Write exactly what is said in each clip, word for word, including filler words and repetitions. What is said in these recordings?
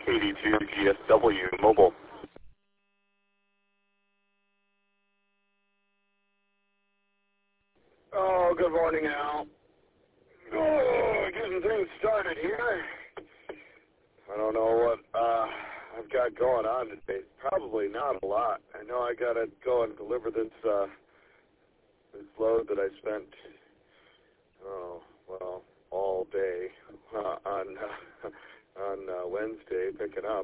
eighty-two G S W Mobile. Oh, good morning, Al. Oh, getting things started here. I don't know what uh, I've got going on today. Probably not a lot. I know I got to go and deliver this uh, this load that I spent, oh, well, all day uh, on uh, on uh, Wednesday picking up.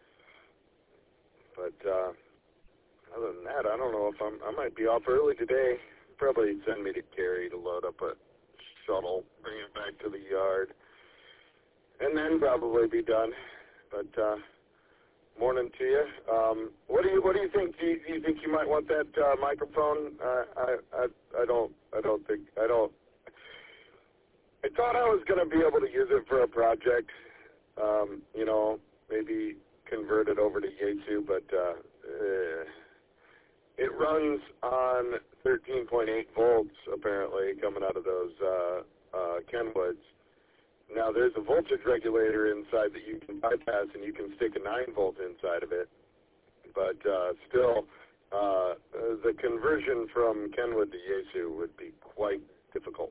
But uh, other than that, I don't know if I'm. I might be off early today. Probably send me to Gary to load up a shuttle, bring it back to the yard, and then probably be done. But uh, morning to you. Um, what do you What do you think? Do you, do you think you might want that uh, microphone? Uh, I I I don't I don't think I don't. I thought I was going to be able to use it for a project. Um, you know, maybe convert it over to Yaesu, but uh, eh, it runs on thirteen point eight volts, apparently, coming out of those uh, uh, Kenwoods. Now, there's a voltage regulator inside that you can bypass, and you can stick a nine volt inside of it. But uh, still, uh, the conversion from Kenwood to Yaesu would be quite difficult.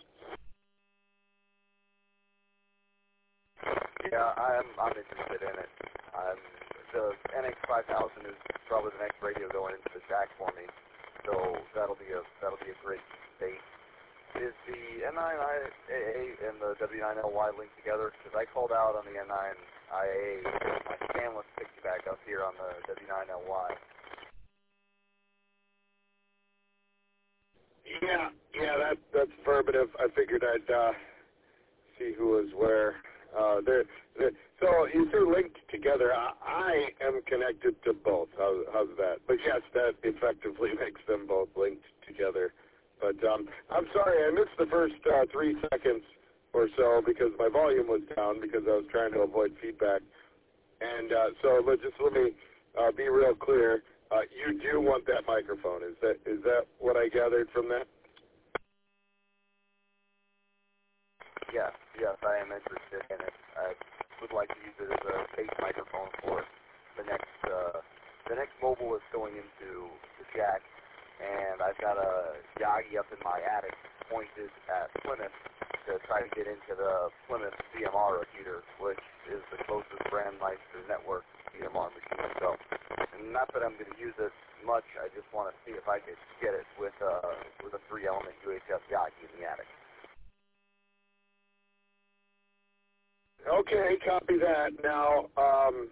Yeah, I'm, I'm interested in it. I'm, the N X five thousand is probably the next radio going into the jack for me, so that'll be a that'll be a great debate. Is the N nine I A and the W nine L Y linked together? Because I called out on the N nine I A, my scanless picked you back up here on the W nine L Y. Yeah, yeah, that that's affirmative. I figured I'd uh, see who was where. Uh, they're, they're, so you two linked together. I, I am connected to both. How, how's that? But yes, that effectively makes them both linked together. But um, I'm sorry, I missed the first uh, three seconds or so because my volume was down because I was trying to avoid feedback. And uh, so let, just let me uh, be real clear. Uh, you do want that microphone. Is that is that what I gathered from that? Yes, yes, I am interested in it. I would like to use it as a base microphone for the next uh, the next mobile is going into the jack, and I've got a Yagi up in my attic pointed at Plymouth to try to get into the Plymouth C M R repeater, which is the closest Brandmeister network C M R machine. So, and not that I'm going to use it much, I just want to see if I could get it with uh, with a three-element U H F Yagi in the attic. Okay, copy that. Now, um,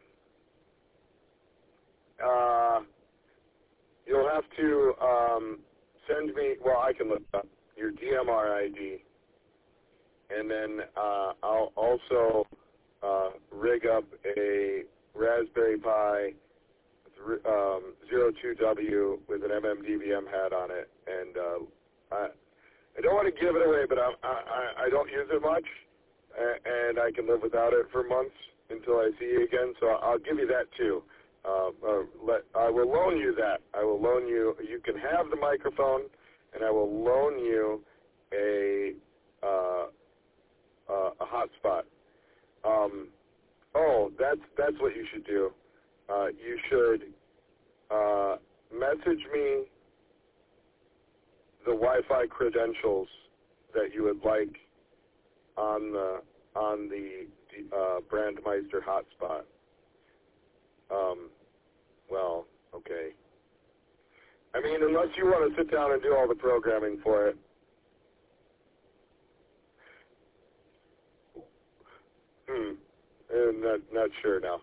uh, you'll have to um, send me, well, I can look up your D M R I D, and then uh, I'll also uh, rig up a Raspberry Pi um, zero two W with an M M D V M hat on it, and uh, I, I don't want to give it away, but I, I, I don't use it much. And I can live without it for months until I see you again. So I'll give you that too. Uh, uh, let, I will loan you that. I will loan you. You can have the microphone, and I will loan you a uh, uh, a hotspot. Um, oh, that's that's what you should do. Uh, you should uh, message me the Wi-Fi credentials that you would like on the on the uh, Brandmeister hotspot. Um, well, okay. I mean, unless you want to sit down and do all the programming for it. Hmm. I'm not not sure now.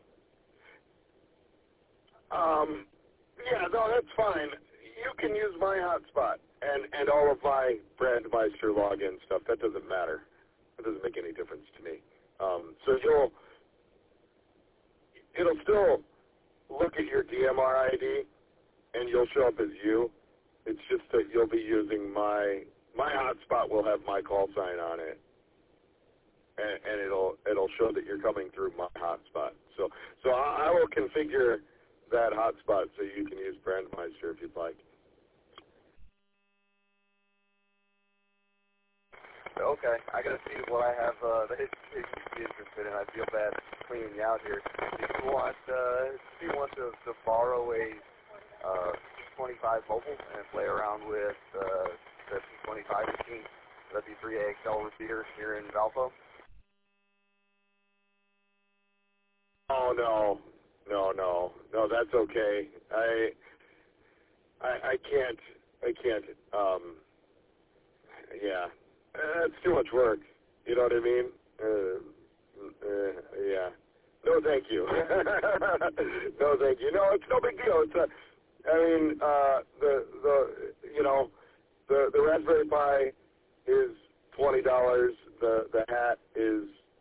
Um. Yeah, no, that's fine. You can use my hotspot and and all of my Brandmeister login stuff. That doesn't matter. It doesn't make any difference to me. Um, so you'll, it'll still look at your D M R I D, and you'll show up as you. It's just that you'll be using my, my hotspot will have my call sign on it, and, and it'll it'll show that you're coming through my hotspot. So so I, I will configure that hotspot so you can use Brandmeister if you'd like. Okay, I gotta see what I have uh, that you'd be interested in. I feel bad cleaning you out here. Do you want, uh, do you want to, to borrow a uh, P twenty-five mobile and play around with uh, the P twenty-five machine, the W three A X L repeater here in Valpo? Oh no, no, no, no. That's okay. I, I, I can't. I can't. Um, yeah, that's too much work. You know what I mean? Uh, uh, yeah. No, thank you. No, thank you. No, it's no big deal. It's a. I mean, uh, the the you know, the the Raspberry Pi is twenty dollars. The the hat is.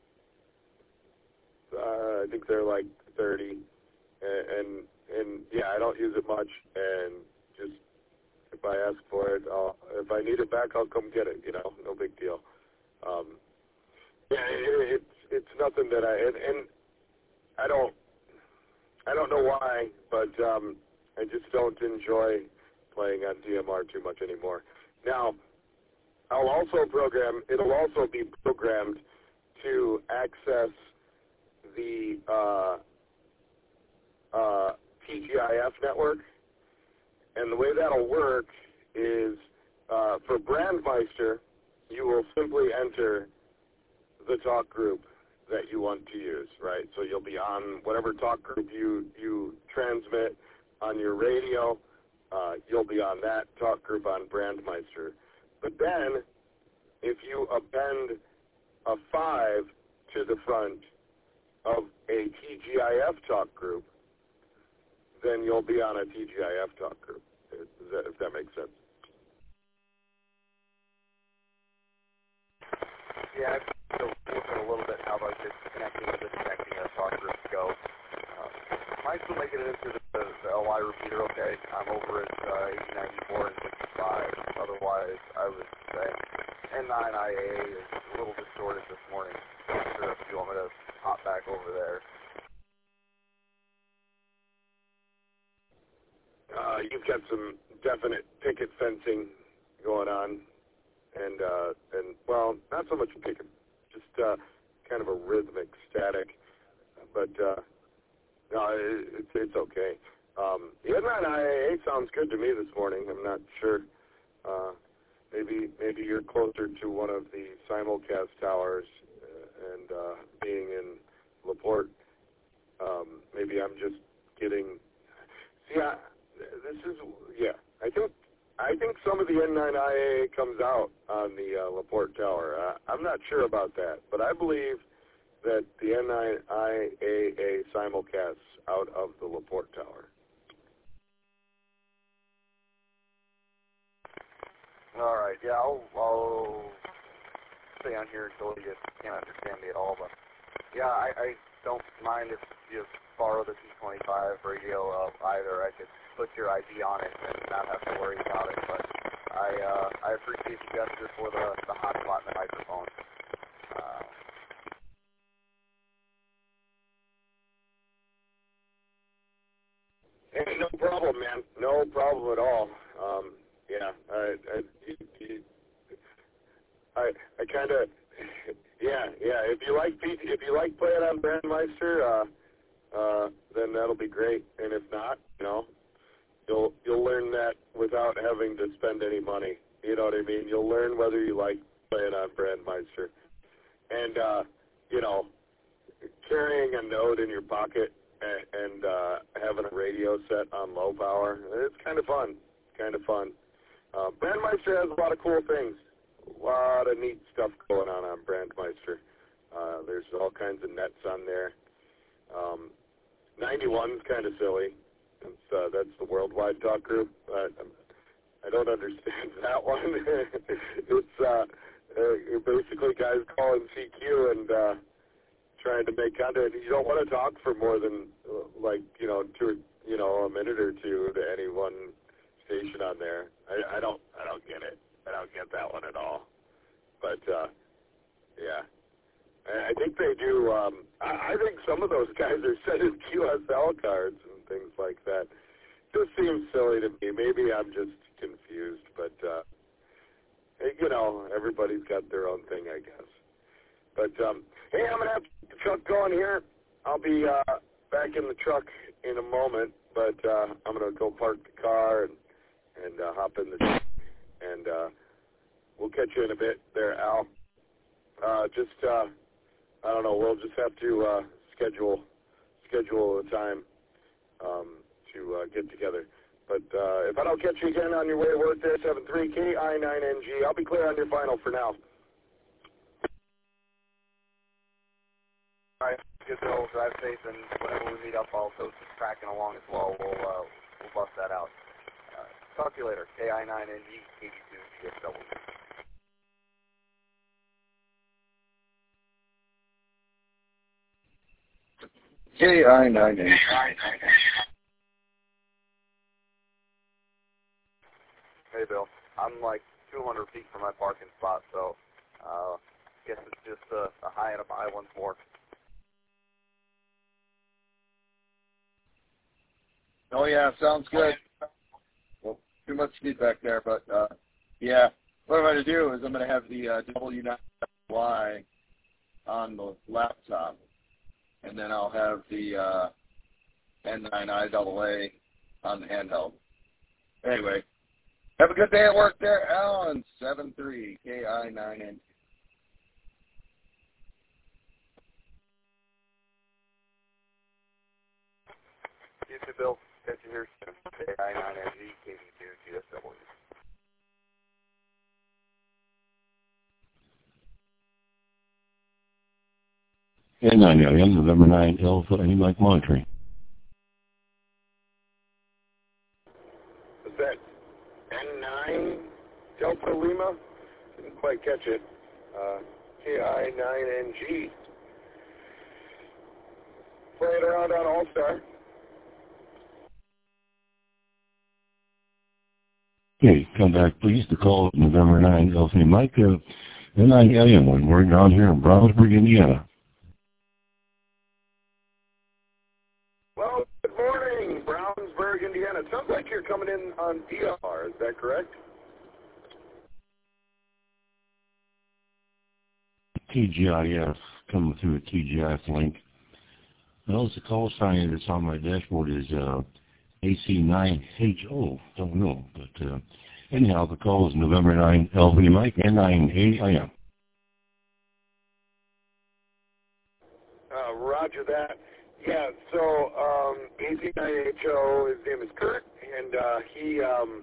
Uh, I think they're like thirty, and, and and yeah, I don't use it much, and just if I ask for it, I'll, if I need it back, I'll come get it. You know, no big deal. Um, yeah, it, it's it's nothing that I and, and I don't I don't know why, but um, I just don't enjoy playing on D M R too much anymore. Now, I'll also program. It'll also be programmed to access the uh, uh, T G I F network, and the way that'll work is uh, for Brandmeister, you will simply enter the talk group that you want to use, right? So you'll be on whatever talk group you you transmit on your radio. Uh, you'll be on that talk group on Brandmeister. But then, if you append a five to the front of a T G I F talk group, then you'll be on a T G I F talk group, if that, if that makes sense. Yeah, I've been looking a little bit how about this connecting and disconnecting as talk groups go. Uh, am I still making it into the, the, the L Y repeater okay? I'm over at uh, eighty ninety-four and sixty-five. Otherwise, I would say N nine I A is a little distorted this morning. I'm not sure if you want me to hop back over there. Uh, you've got some definite picket fencing going on, and uh, and well, not so much picket, just uh, kind of a rhythmic static. But uh, no, it, it's it's okay. Um, the N nine I A A sounds good to me this morning. I'm not sure. Uh, maybe maybe you're closer to one of the simulcast towers, uh, and uh, being in LaPorte. Um, maybe I'm just getting. See, I, this is yeah. I think I think some of the N nine I A A comes out on the uh, LaPorte Tower. Uh, I'm not sure about that, but I believe that the N nine I A A simulcasts out of the LaPorte Tower. All right, yeah, I'll, I'll stay on here until you can't understand me at all. But yeah, I, I don't mind if you borrow the T twenty-five radio uh, either. I could put your I D on it and not have to worry about it. But I uh, I appreciate the gesture for the the hotspot and the microphone. Uh, Hey, no problem, man. No problem at all. Um, yeah, I, I, I, I kind of, yeah, yeah. If you like, if you like playing on Brandmeister, uh, uh, then that'll be great. And if not, you know, you'll you'll learn that without having to spend any money. You know what I mean? You'll learn whether you like playing on Brandmeister. And uh, you know, carrying a Node in your pocket and, and uh, having a radio set on low power, it's kind of fun. Kind of fun. Uh, Brandmeister has a lot of cool things. A lot of neat stuff going on on Brandmeister. Uh, there's all kinds of nets on there. Um, ninety-one's kind of silly. It's, uh, that's the worldwide talk group. Uh, I don't understand that one. It's uh, uh, basically guys calling C Q and uh, trying to make content. You don't want to talk for more than uh, like you know two, you know, a minute or two to any one station on there. I, I don't, I don't get it. I don't get that one at all. But uh, yeah, I, I think they do. Um, I, I think some of those guys are sending Q S L cards and things like that. Just seems silly to me. Maybe I'm just confused, but uh, you know, everybody's got their own thing, I guess. But, um, hey, I'm going to have the truck going here. I'll be uh, back in the truck in a moment, but uh, I'm going to go park the car and, and uh, hop in the truck, and uh, we'll catch you in a bit there, Al. Uh, just, uh, I don't know, we'll just have to uh, schedule schedule a time um, to uh, get together. But uh, if I don't catch you again on your way to work there, seven three K I nine N G, I'll be clear on your final for now. All right, good Bill. Drive safe, and whenever we meet up, also just tracking along as well. We'll uh, we'll bust that out. Uh, talk to you later. K I nine N G, eighty-two G X W. K I nine N G. Hey, Bill. I'm like two hundred feet from my parking spot, so uh, guess it's just a, a high and a buy once more. Oh, yeah, sounds good. Well, too much feedback there, but, uh, yeah. What I'm going to do is I'm going to have the uh, W nine Y on the laptop, and then I'll have the uh, N nine I A A on the handheld. Anyway, have a good day at work there, Alan. seven three K I nine N G. You too, Bill. Catch you here soon. K I nine N G, K D two G S W. N nine I M, November ninth, Alpha, any Mike monitoring. Is that N nine Delta Lima? Didn't quite catch it. Uh, K I nine N G. Playing around on All-Star. Okay, come back please to call November ninth, Alpha, any Mike, uh, N nine I M, we're down here in Brownsburg, Indiana. Well, good morning, Brownsburg, Indiana. It sounds like you're coming in on D R, is that correct? T G I F, coming through a T G I F link. Well, the call sign that's on my dashboard is uh, A C nine H O. Don't know, but uh, anyhow, the call is November ninth, Alpha, any Mike, N nine A I M. Uh, roger that. Yeah, so um, A C nine H O, his name is Kurt, and uh, he, um,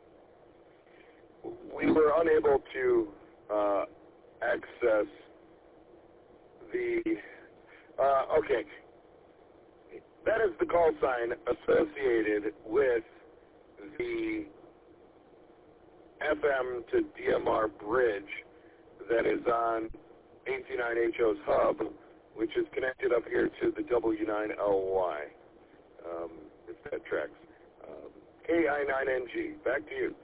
we were unable to uh, access the, uh, okay, that is the call sign associated with the F M to D M R bridge that is on A C nine H O's hub, which is connected up here to the W nine L Y, um, if that tracks. Um, K I nine N G, back to you.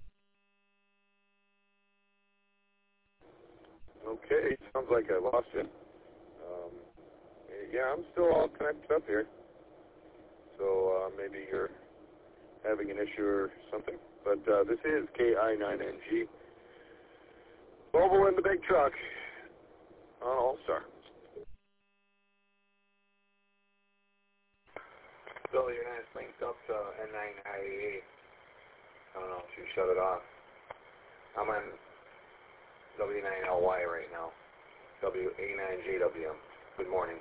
Okay, sounds like I lost you. Um, yeah, I'm still all connected up here. So uh, maybe you're having an issue or something. But uh, this is K I nine N G. Mobile in the big truck on All-Star. Bill, you're not linked up to N nine I A A. I don't know if you shut it off. I'm on W nine L Y right now. W A nine J W. Good morning.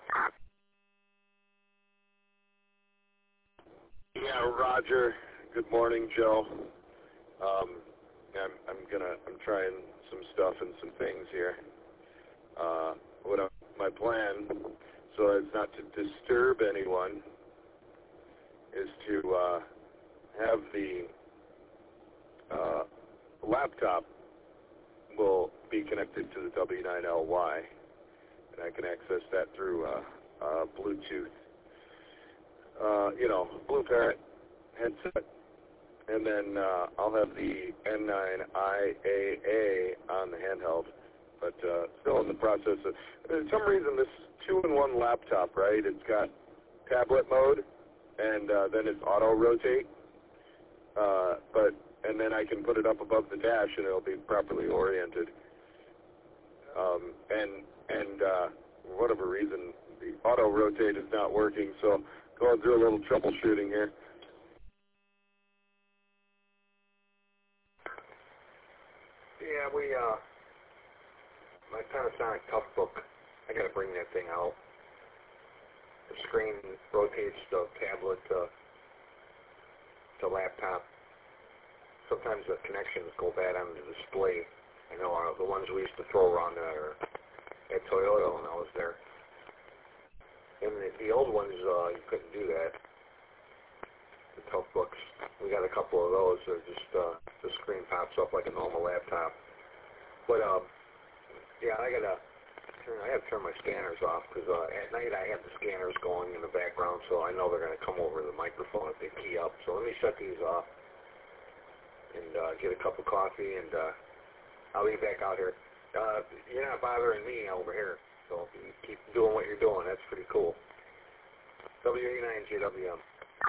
Yeah, Roger. Good morning, Joe. Um, I'm, I'm gonna, I'm trying some stuff and some things here. Uh, what I, my plan, so as not to disturb anyone, is to uh, have the uh, laptop will be connected to the W nine L Y, and I can access that through uh, uh, Bluetooth. Uh, you know, Blue Parrot headset, and then uh, I'll have the N nine I A A on the handheld, but uh, still in the process of, for some reason, this two-in-one laptop, right, it's got tablet mode, and uh, then it's auto-rotate, uh, but and then I can put it up above the dash, and it'll be properly oriented. Um, and and uh, for whatever reason, the auto rotate is not working, so going through a little troubleshooting here. Yeah, we, uh, my Panasonic Toughbook, I gotta bring that thing out. The screen rotates the tablet to, to laptop. Sometimes the connections go bad on the display. I know uh, the ones we used to throw around there at Toyota when I was there. And the, the old ones, uh, you couldn't do that. The Toughbooks, we got a couple of those. They're just, uh, the screen pops up like a normal laptop. But, uh, yeah, I gotta turn, I have to turn my scanners off because uh, at night I have the scanners going in the background, so I know they're gonna come over the microphone if they key up. So let me shut these off and uh, get a cup of coffee, and uh, I'll be back out here. Uh, you're not bothering me over here, so you keep doing what you're doing. That's pretty cool. W A nine J W M.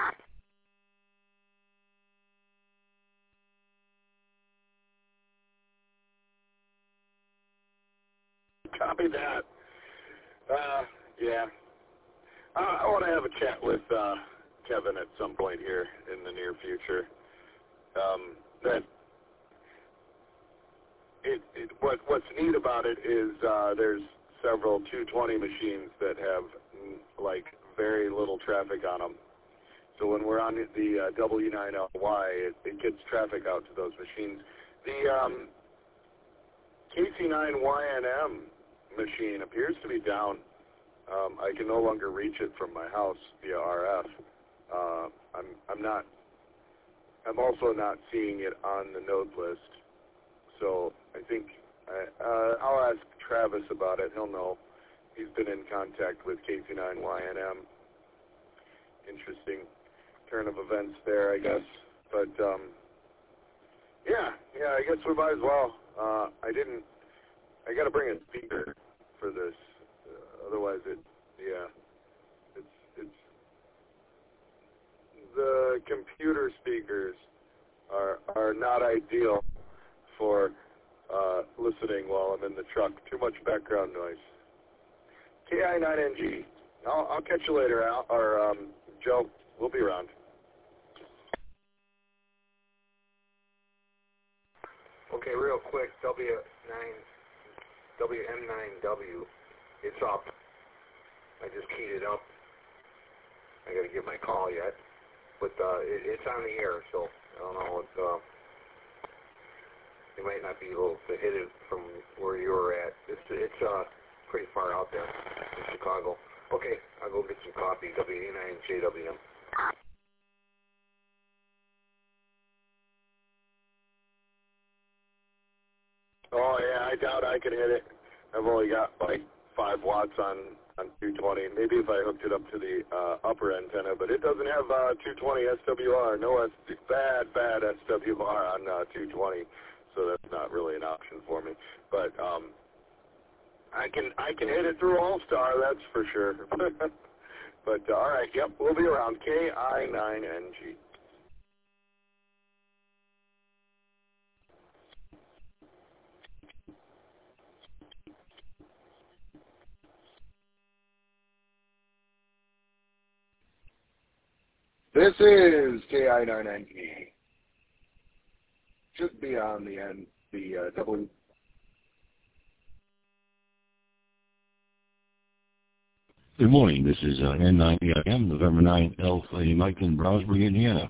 Copy that. Uh, yeah. Uh, I want to have a chat with uh, Kevin at some point here in the near future. Um, that it, it what what's neat about it is uh, there's several two twenty machines that have mm, like very little traffic on them. So when we're on the uh, W nine L Y, it, it gets traffic out to those machines. The um, K C nine Y N M machine appears to be down. Um, I can no longer reach it from my house via R F. Uh, I'm I'm not. I'm also not seeing it on the node list. So I think I, uh, I'll ask Travis about it. He'll know. He's been in contact with K C nine Y N M. Interesting turn of events there, I guess. But um, yeah, yeah, I guess we might as well. Uh, I didn't. I got to bring a speaker for this. Uh, otherwise, it. Yeah. It's it's. The computer speakers are are not ideal for uh, listening while I'm in the truck. Too much background noise. K I nine N G. I'll, I'll catch you later, Al, or um, Joe. We'll be around. Okay, real quick, W nine, W M nine W, it's up. I just keyed it up. I got to get my call yet, but uh, it, it's on the air, so I don't know. It, uh, it might not be able to hit it from where you're at. It's it's uh pretty far out there in Chicago. Okay, I'll go get some coffee. W A nine J W M. Oh yeah, I doubt I could hit it. I've only got like five watts on on two twenty. Maybe if I hooked it up to the uh, upper antenna, but it doesn't have uh, two twenty S W R. No S bad bad S W R on uh, two twenty, so that's not really an option for me. But um, I can I can hit it through All-Star, that's for sure. But uh, all right, yep, we'll be around. K I nine N G. This is K I nine N G. Should be on the end, the uh, W. Good morning. This is uh, N nine E I M, November ninth, Alpha Mike in Brownsburg, Indiana.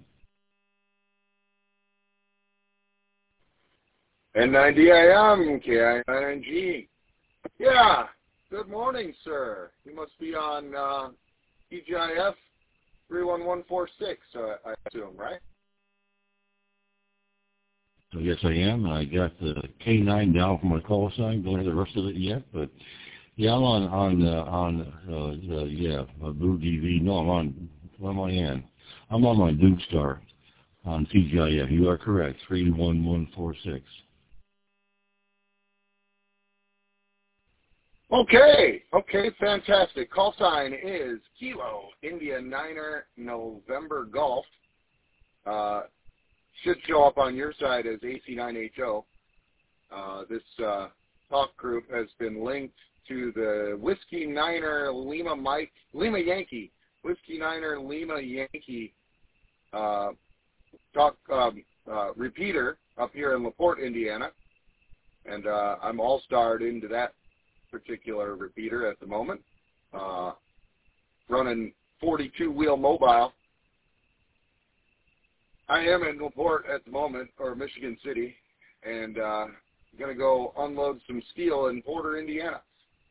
N nine D I M, K I nine N G. Yeah. Good morning, sir. You must be on uh, T G I F three one one four six, uh, I assume, right? So yes, I am. I got the K nine down for my call sign. Don't have the rest of it yet, but yeah, I'm on on uh, on uh, uh, yeah, uh, Blue D V. No, I'm on. What am I in? I'm on my Duke Star on T G I F. You are correct. Three one one four six. Okay, okay, fantastic. Call sign is Kilo India Niner November Golf. Uh, should show up on your side as A C nine H O. Uh, this uh, talk group has been linked to the Whiskey Niner Lima Mike Lima Yankee Whiskey Niner Lima Yankee uh, talk um, uh, repeater up here in LaPorte, Indiana, and uh, I'm all starred into that particular repeater at the moment, uh, running forty-two wheel mobile. I am in LaPorte at the moment, or Michigan City, and uh, going to go unload some steel in Porter, Indiana.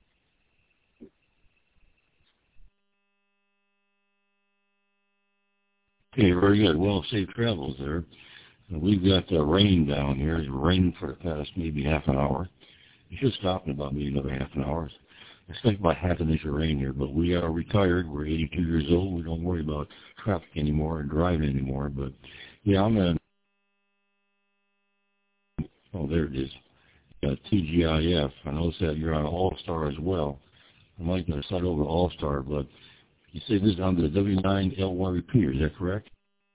Okay, very good. Well, safe travels there. Uh, we've got uh, rain down here. It's rained for the past maybe half an hour. It should stop in about maybe another half an hour. I expect about half an inch of rain here, but we are retired. We're eighty-two years old. We don't worry about traffic anymore and driving anymore. But, yeah, I'm going to... Oh, there it is. Uh, T G I F. I noticed that you're on All-Star as well. I might going to start over All-Star, but you say this is on the W nine L Y repeater. Is that correct?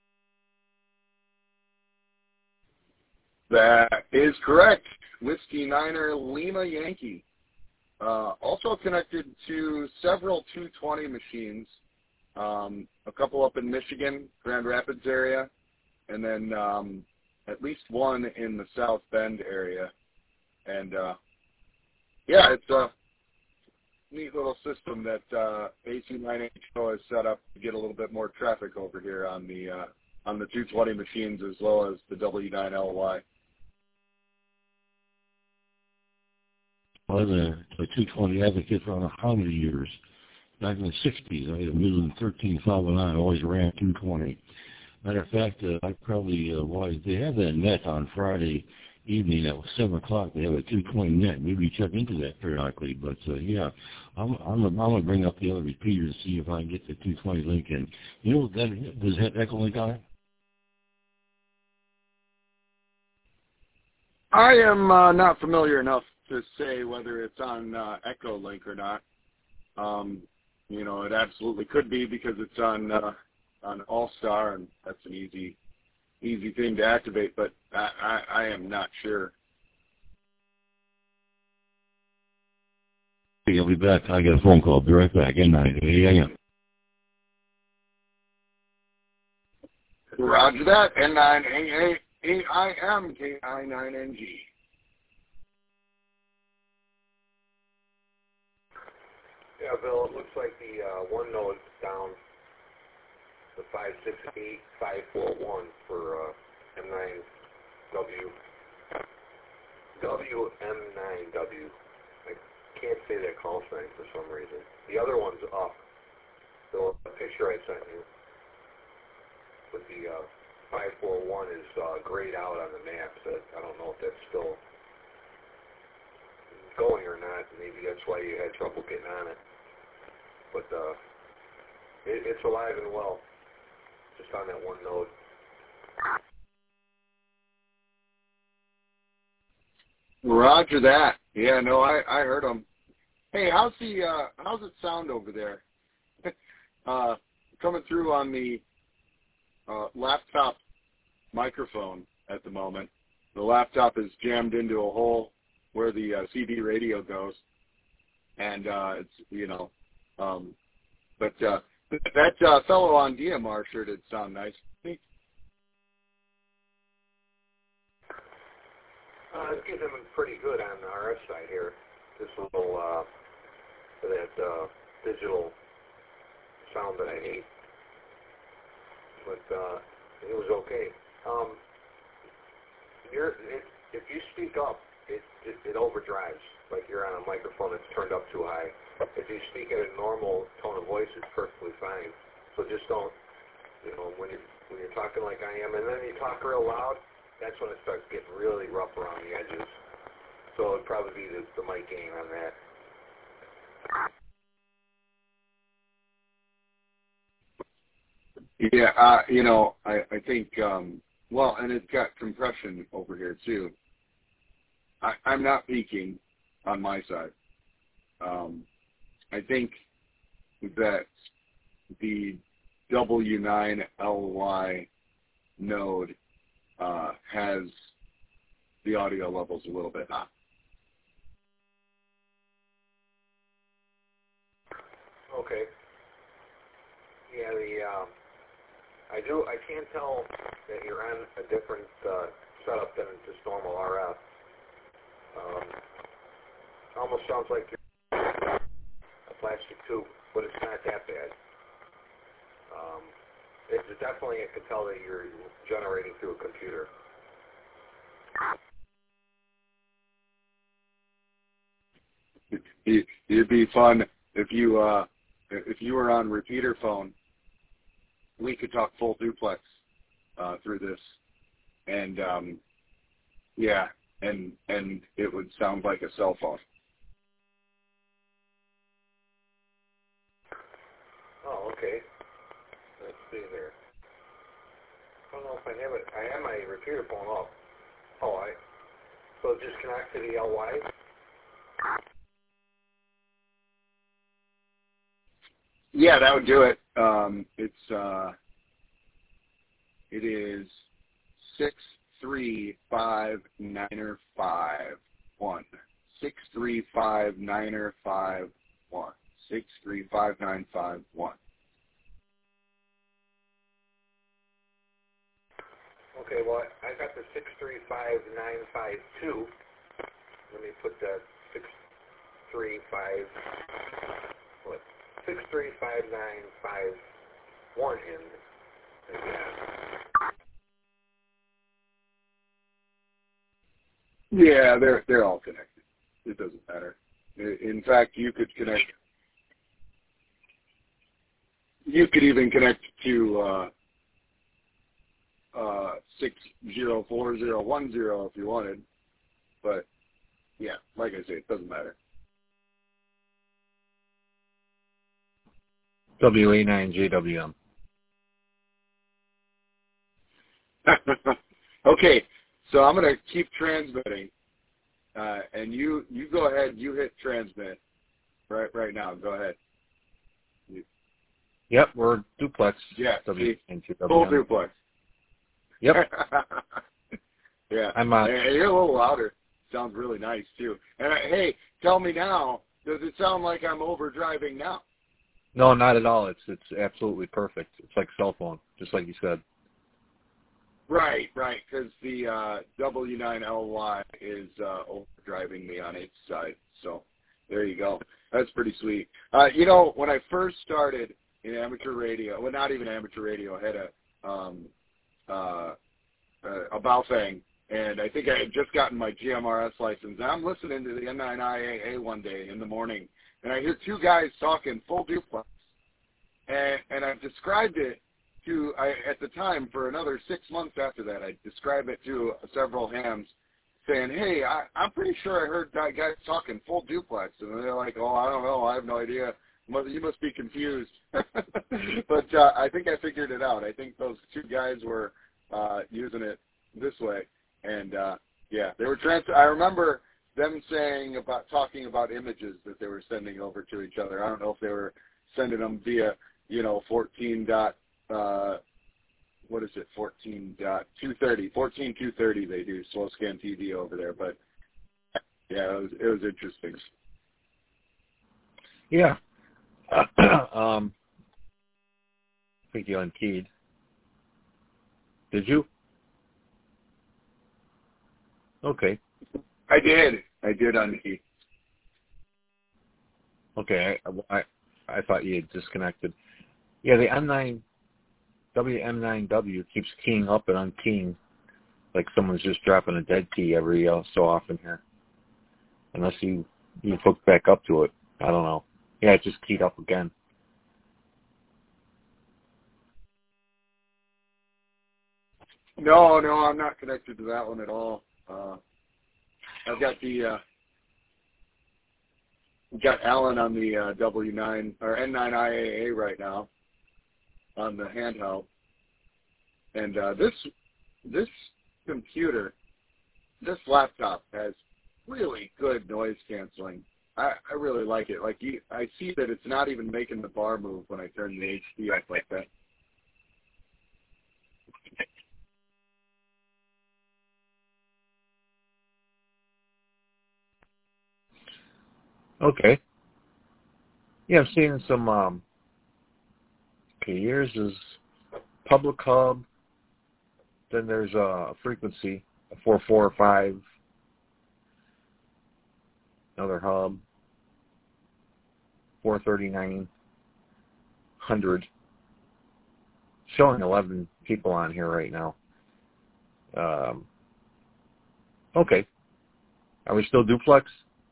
That is correct. Whiskey Niner Lima Yankee. Uh, also connected to several two twenty machines, um, a couple up in Michigan, Grand Rapids area, and then um, at least one in the South Bend area. And, uh, yeah, it's a neat little system that uh, A C nine H O has set up to get a little bit more traffic over here on the uh, on the two twenty machines as well as the W nine L Y. I was a, a two twenty advocate for I don't know how many years. Back in the sixties, I had a Midland thirteen five oh nine. I always ran two twenty. Matter of fact, uh, I probably, uh, why they have that net on Friday evening at seven o'clock. They have a two twenty net. Maybe check into that periodically. But, uh, yeah, I'm, I'm, I'm going to bring up the other repeater to see if I can get the two twenty link in. You know, that, does that Echo link on it? I am uh, not familiar enough to say whether it's on uh, Echo Link or not. Um, you know, it absolutely could be because it's on uh, on All Star, and that's an easy easy thing to activate. But I, I, I am not sure. Hey, I'll be back. I got a phone call. I'll be right back. N nine A M. Roger that. N nine A I M K I nine N G. Yeah, Bill, it looks like the uh, one node down the five six eight five four one for uh, M nine W. W M nine W. I can't say that call sign for some reason. The other one's up. So the picture I sent you with the uh, five four one is uh, grayed out on the maps. That, I don't know if that's still going or not. Maybe that's why you had trouble getting on it. But uh, it, it's alive and well, just on that one node. Roger that. Yeah, no, I, I heard them. Hey, how's the uh, how's it sound over there? uh, coming through on the uh, laptop microphone at the moment. The laptop is jammed into a hole where the uh, C B radio goes, and uh, it's you know. Um, but uh, that uh, fellow on D M R sure did sound nice. Uh, it's getting them pretty good on the R F side here. This little, uh, that uh, digital sound that I hate. But uh, it was okay. Um, you're, it, if you speak up, it, it, it overdrives. Like you're on a microphone that's turned up too high. If you speak at a normal tone of voice, it's perfectly fine. So just don't, you know, when you're, when you're talking like I am, and then you talk real loud, that's when it starts getting really rough around the edges. So it'd probably be the, the mic gain on that. Yeah, uh, you know, I, I think, um, well, and it's got compression over here too. I, I'm not peaking on my side. Um, I think that the W nine L Y node uh, has the audio levels a little bit high. Okay. Yeah, the um, I do. I can tell that you're on a different uh, setup than just normal R F. Um, almost sounds like you're a plastic tube, but it's not that bad. Um, it's definitely, I can tell that you're generating through a computer. It'd be fun if you uh, if you were on repeater phone. We could talk full duplex uh, through this, and um, yeah, and and it would sound like a cell phone. Oh, okay. Let's see there. I don't know if I have it. I have my repeater phone off. Oh, I. So just connect to the L Y. Yeah, that would do it. Um, it's uh, it is six three five nine five one six three five nine five one six three five nine five one. Okay, well, I got the six three five nine five two. Let me put that six three five. What? Six three five nine five one in again. Yeah, they're they're all connected. It doesn't matter. In fact, you could connect. You could even connect to uh, uh, six zero four zero one zero if you wanted. But yeah, like I say, it doesn't matter. W A nine J W M. Okay, so I'm going to keep transmitting, uh, and you you go ahead. You hit transmit right right now. Go ahead. Yep, we're duplex. Yeah, W see, A nine J W M. full duplex. Yep. Yeah, I'm uh, and you're a little louder. Sounds really nice too. And uh, hey, tell me now, does it sound like I'm overdriving now? No, not at all. It's it's absolutely perfect. It's like cell phone, just like you said. Right, right, because the uh, W nine L Y is uh, overdriving me on its side. So there you go. That's pretty sweet. Uh, you know, when I first started in amateur radio, well, not even amateur radio, I had a um, uh, a Baofeng, and I think I had just gotten my G M R S license. And I'm listening to the N nine I A A one day in the morning, and I hear two guys talking full duplex, and, and I've described it to, I, at the time, for another six months after that, I described it to several hams, saying, hey, I, I'm pretty sure I heard that guys talking full duplex, and they're like, oh, I don't know, I have no idea. You must be confused. But uh, I think I figured it out. I think those two guys were uh, using it this way, and uh, yeah, they were trans. I remember them saying about talking about images that they were sending over to each other. I don't know if they were sending them via, you know, fourteen dot, uh, what is it, fourteen dot two thirty, fourteen two thirty. They do slow scan T V over there, but yeah, it was it was interesting. Yeah. um, I think you unkeyed. Did you? Okay. I did. I did unkey. Okay. I, I I thought you had disconnected. Yeah, the M nine W M nine W keeps keying up and unkeying, like someone's just dropping a dead key every uh, so often here. Unless you you hook back up to it, I don't know. Yeah, it just keyed up again. No, no, I'm not connected to that one at all. Uh, I've got the uh, got Alan on the uh, W nine or N nine I A A right now on the handheld, and uh, this this computer, this laptop has really good noise canceling. I, I really like it. Like you, I see that it's not even making the bar move when I turn the H D up like that. Okay. Yeah, I'm seeing some, um, okay, yours is public hub, then there's a frequency, a four four five, another hub, four thirty-nine, one hundred, showing eleven people on here right now. Um, okay. Are we still duplex?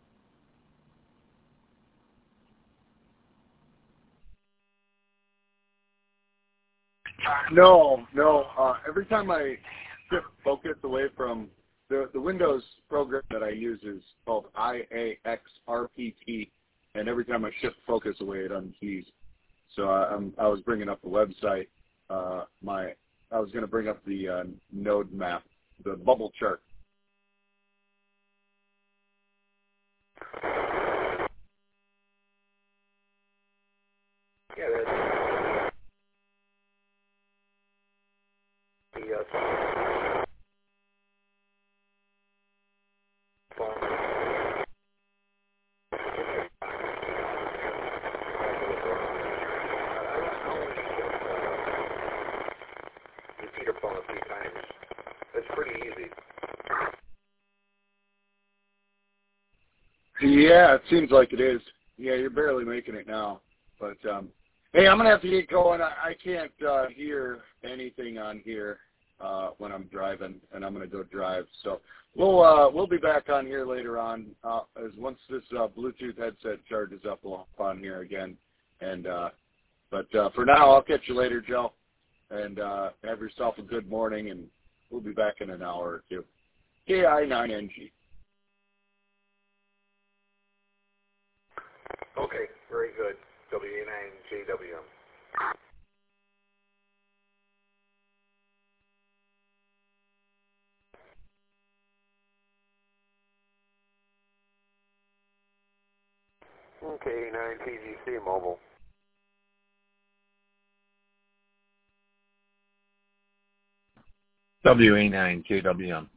No, no. Uh, every time I shift focus away from the the Windows program that I use is called I A X R P T, and every time I shift focus away, it unkeys. So I, I'm, I was bringing up the website. Uh, my I was going to bring up the uh, node map, the bubble chart. Yeah, that's the uh, phone. Repeat your phone a few times. That's pretty easy. Yeah, it seems like it is. Yeah, you're barely making it now. But, um, hey, I'm going to have to get going. I, I can't uh, hear anything on here uh, when I'm driving, and I'm going to go drive. So we'll uh, we'll be back on here later on. Uh, as once this uh, Bluetooth headset charges up, we'll hop on here again. And uh, But uh, for now, I'll catch you later, Joe. And uh, have yourself a good morning, and we'll be back in an hour or two. K I nine N G. Okay, very good. W A nine J W M. Okay, nine P G C mobile. W A nine J W M.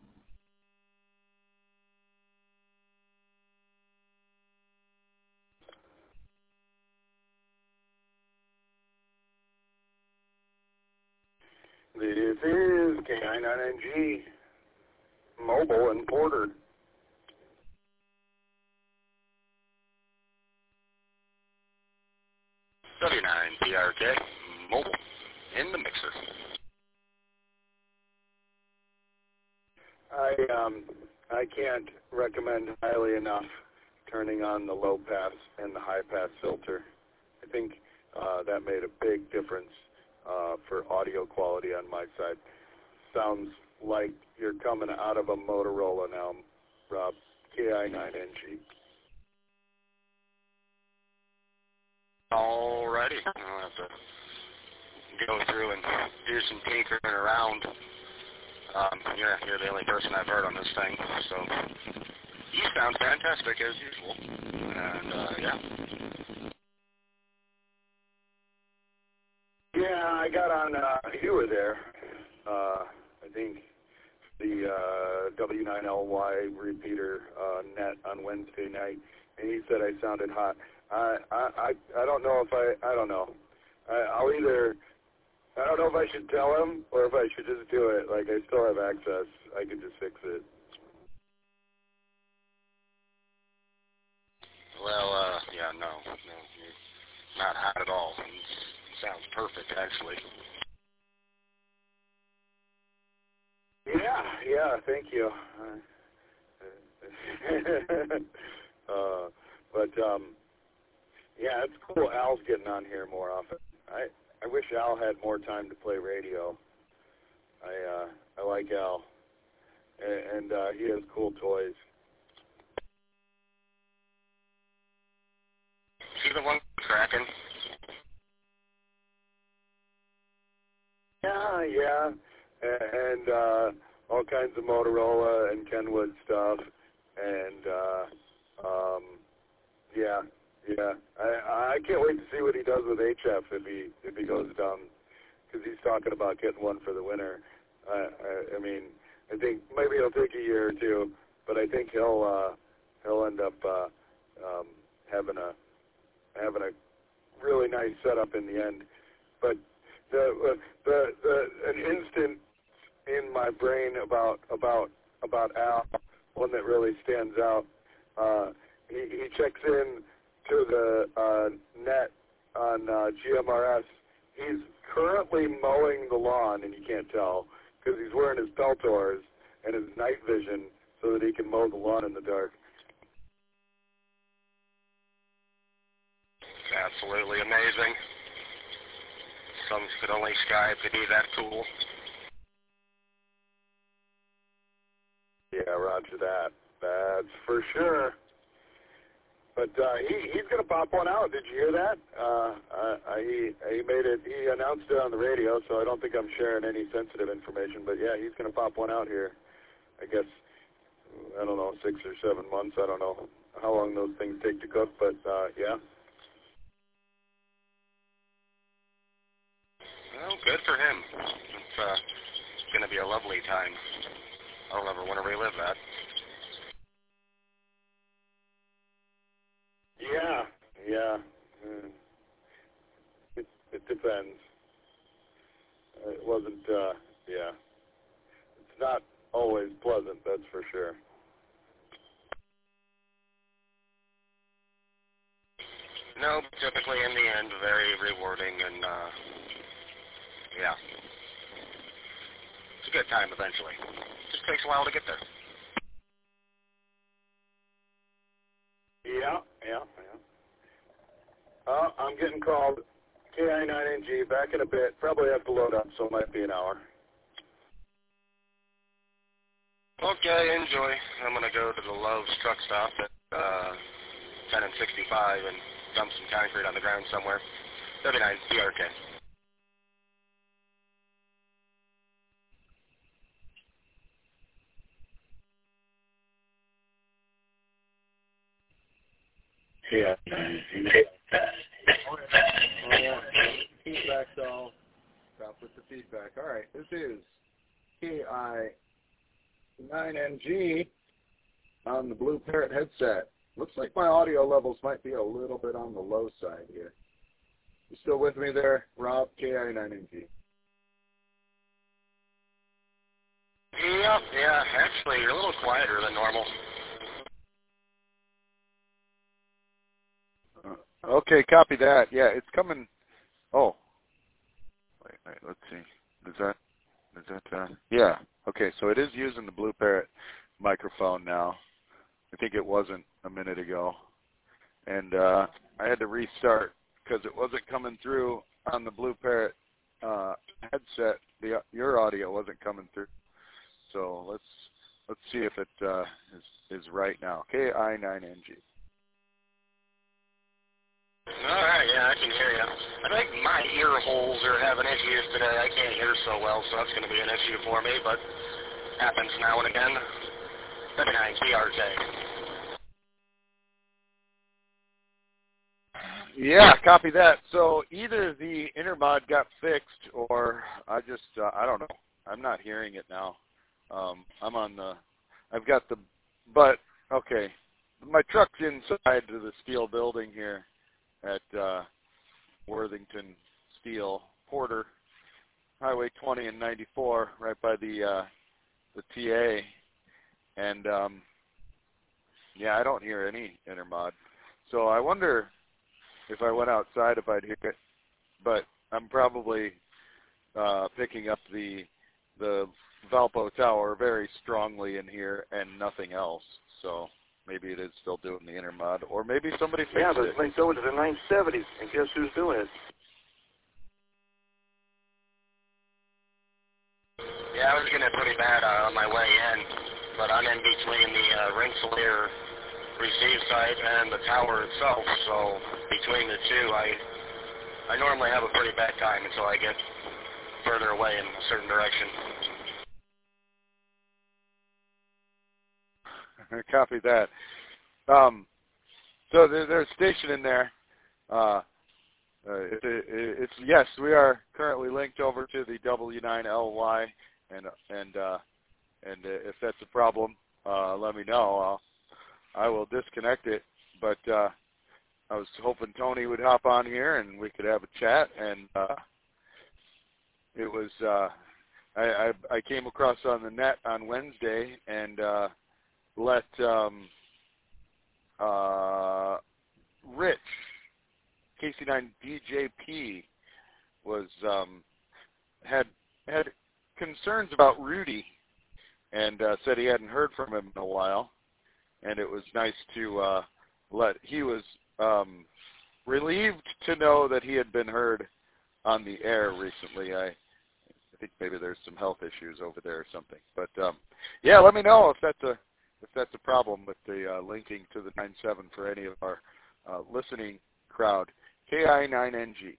This is K I nine N G mobile and Porter. W nine P R K mobile in the mixer. I um I can't recommend highly enough turning on the low pass and the high pass filter. I think uh, that made a big difference uh, for audio quality on my side. Sounds like you're coming out of a Motorola now, Rob. K I nine N G. Alrighty, I'll have to go through and do some tinkering around. Um, you're, you're the only person I've heard on this thing, so you sound fantastic as usual. And uh, yeah. Yeah, I got on. Uh, you were there. Uh, I think the uh, W nine L Y repeater uh, net on Wednesday night, and he said I sounded hot. I I I, I don't know if I I don't know. I, I'll either. I don't know if I should tell him or if I should just do it. Like, I still have access. I could just fix it. Well, uh, yeah, no, no, you're not hot at all. It sounds perfect, actually. Yeah, yeah, thank you. uh, but, um, yeah, it's cool. Al's getting on here more often. I I wish Al had more time to play radio. I uh, I like Al, and, and uh, he has cool toys. See the one cracking? Yeah, yeah, and uh, all kinds of Motorola and Kenwood stuff, and uh, um, yeah, yeah. I I can't wait to see what he does with H F if he if he goes down, because he's talking about getting one for the winter. I, I I mean, I think maybe it'll take a year or two, but I think he'll uh, he'll end up uh, um, having a having a really nice setup in the end. But the uh, the the an instant in my brain about about about Al, one that really stands out. Uh, he, he checks in to the uh, net on uh, G M R S. He's currently mowing the lawn, and you can't tell because he's wearing his Peltors and his night vision so that he can mow the lawn in the dark. Absolutely amazing. Some could only strive to be that cool. Yeah, roger that. That's for sure. But uh, he he's gonna pop one out. Did you hear that? Uh, I, he he made it. He announced it on the radio, so I don't think I'm sharing any sensitive information. But yeah, he's gonna pop one out here. I guess I don't know, six or seven months. I don't know how long those things take to cook, but uh, yeah. Well, good for him. It's uh, going to be a lovely time. I'll never want to relive that. Yeah, yeah. Mm. It, it depends. Uh, it wasn't, uh, yeah. It's not always pleasant, that's for sure. No, typically in the end, very rewarding and, uh, yeah. It's a good time eventually. Just takes a while to get there. Yeah, yeah, yeah. Uh, I'm getting called. K I nine N G, back in a bit. Probably have to load up, so it might be an hour. Okay, enjoy. I'm going to go to the Lowe's truck stop at uh, ten and sixty-five and dump some concrete on the ground somewhere. W nine P R K. Yeah. Oh, yeah. Feedback, though. Stop with the feedback. All right, this is K I nine N G on the Blue Parrot headset. Looks like my audio levels might be a little bit on the low side here. You still with me there, Rob? K I nine N G. Yep, yeah, actually, you're a little quieter than normal. Uh, okay, copy that. Yeah, it's coming. Oh, wait, wait. Let's see. Is that? Is that? Uh, yeah. Okay, so it is using the Blue Parrot microphone now. I think it wasn't a minute ago, and uh, I had to restart because it wasn't coming through on the Blue Parrot uh, headset. The your audio wasn't coming through. So let's let's see if it uh, is is right now. K I nine N G. All right, yeah, I can hear you. I think my ear holes are having issues today. I can't hear so well, so that's going to be an issue for me, but happens now and again. W nine P R K. Yeah, copy that. So either the Intermod got fixed, or I just uh, I don't know. I'm not hearing it now. Um, I'm on the. I've got the, but okay. My truck's inside to the steel building here at uh, Worthington Steel, Porter, Highway twenty and ninety-four, right by the uh, the T A, and um, yeah, I don't hear any Intermod. So I wonder if I went outside if I'd hear it, but I'm probably uh, picking up the the Valpo Tower very strongly in here and nothing else. So maybe it is still doing the Intermod, or maybe somebody fixed yeah, but it. it's linked over to the nine seventy, and guess who's doing it? Yeah, I was getting it pretty bad uh, on my way in, but I'm in between the uh, Rensselaer receive site and the tower itself, so between the two, I I normally have a pretty bad time until I get further away in a certain direction. Copy that. Um, so there, there's a station in there. Uh, uh, it, it, it's yes, we are currently linked over to the W nine L Y, and and uh, and if that's a problem, uh, let me know. I'll, I will disconnect it. But uh, I was hoping Tony would hop on here and we could have a chat. And uh, it was uh, I, I I came across on the net on Wednesday and uh, let um, uh, Rich K C nine D J P was um, had had concerns about Rudy and uh, said he hadn't heard from him in a while, and it was nice to uh, let he was um, relieved to know that he had been heard on the air recently. I I think maybe there's some health issues over there or something, but um, yeah, let me know if that's a if that's a problem with the uh, linking to the nine seven for any of our uh, listening crowd. K I nine N G.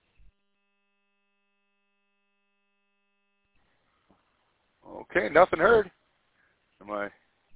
Okay, nothing heard. Am I?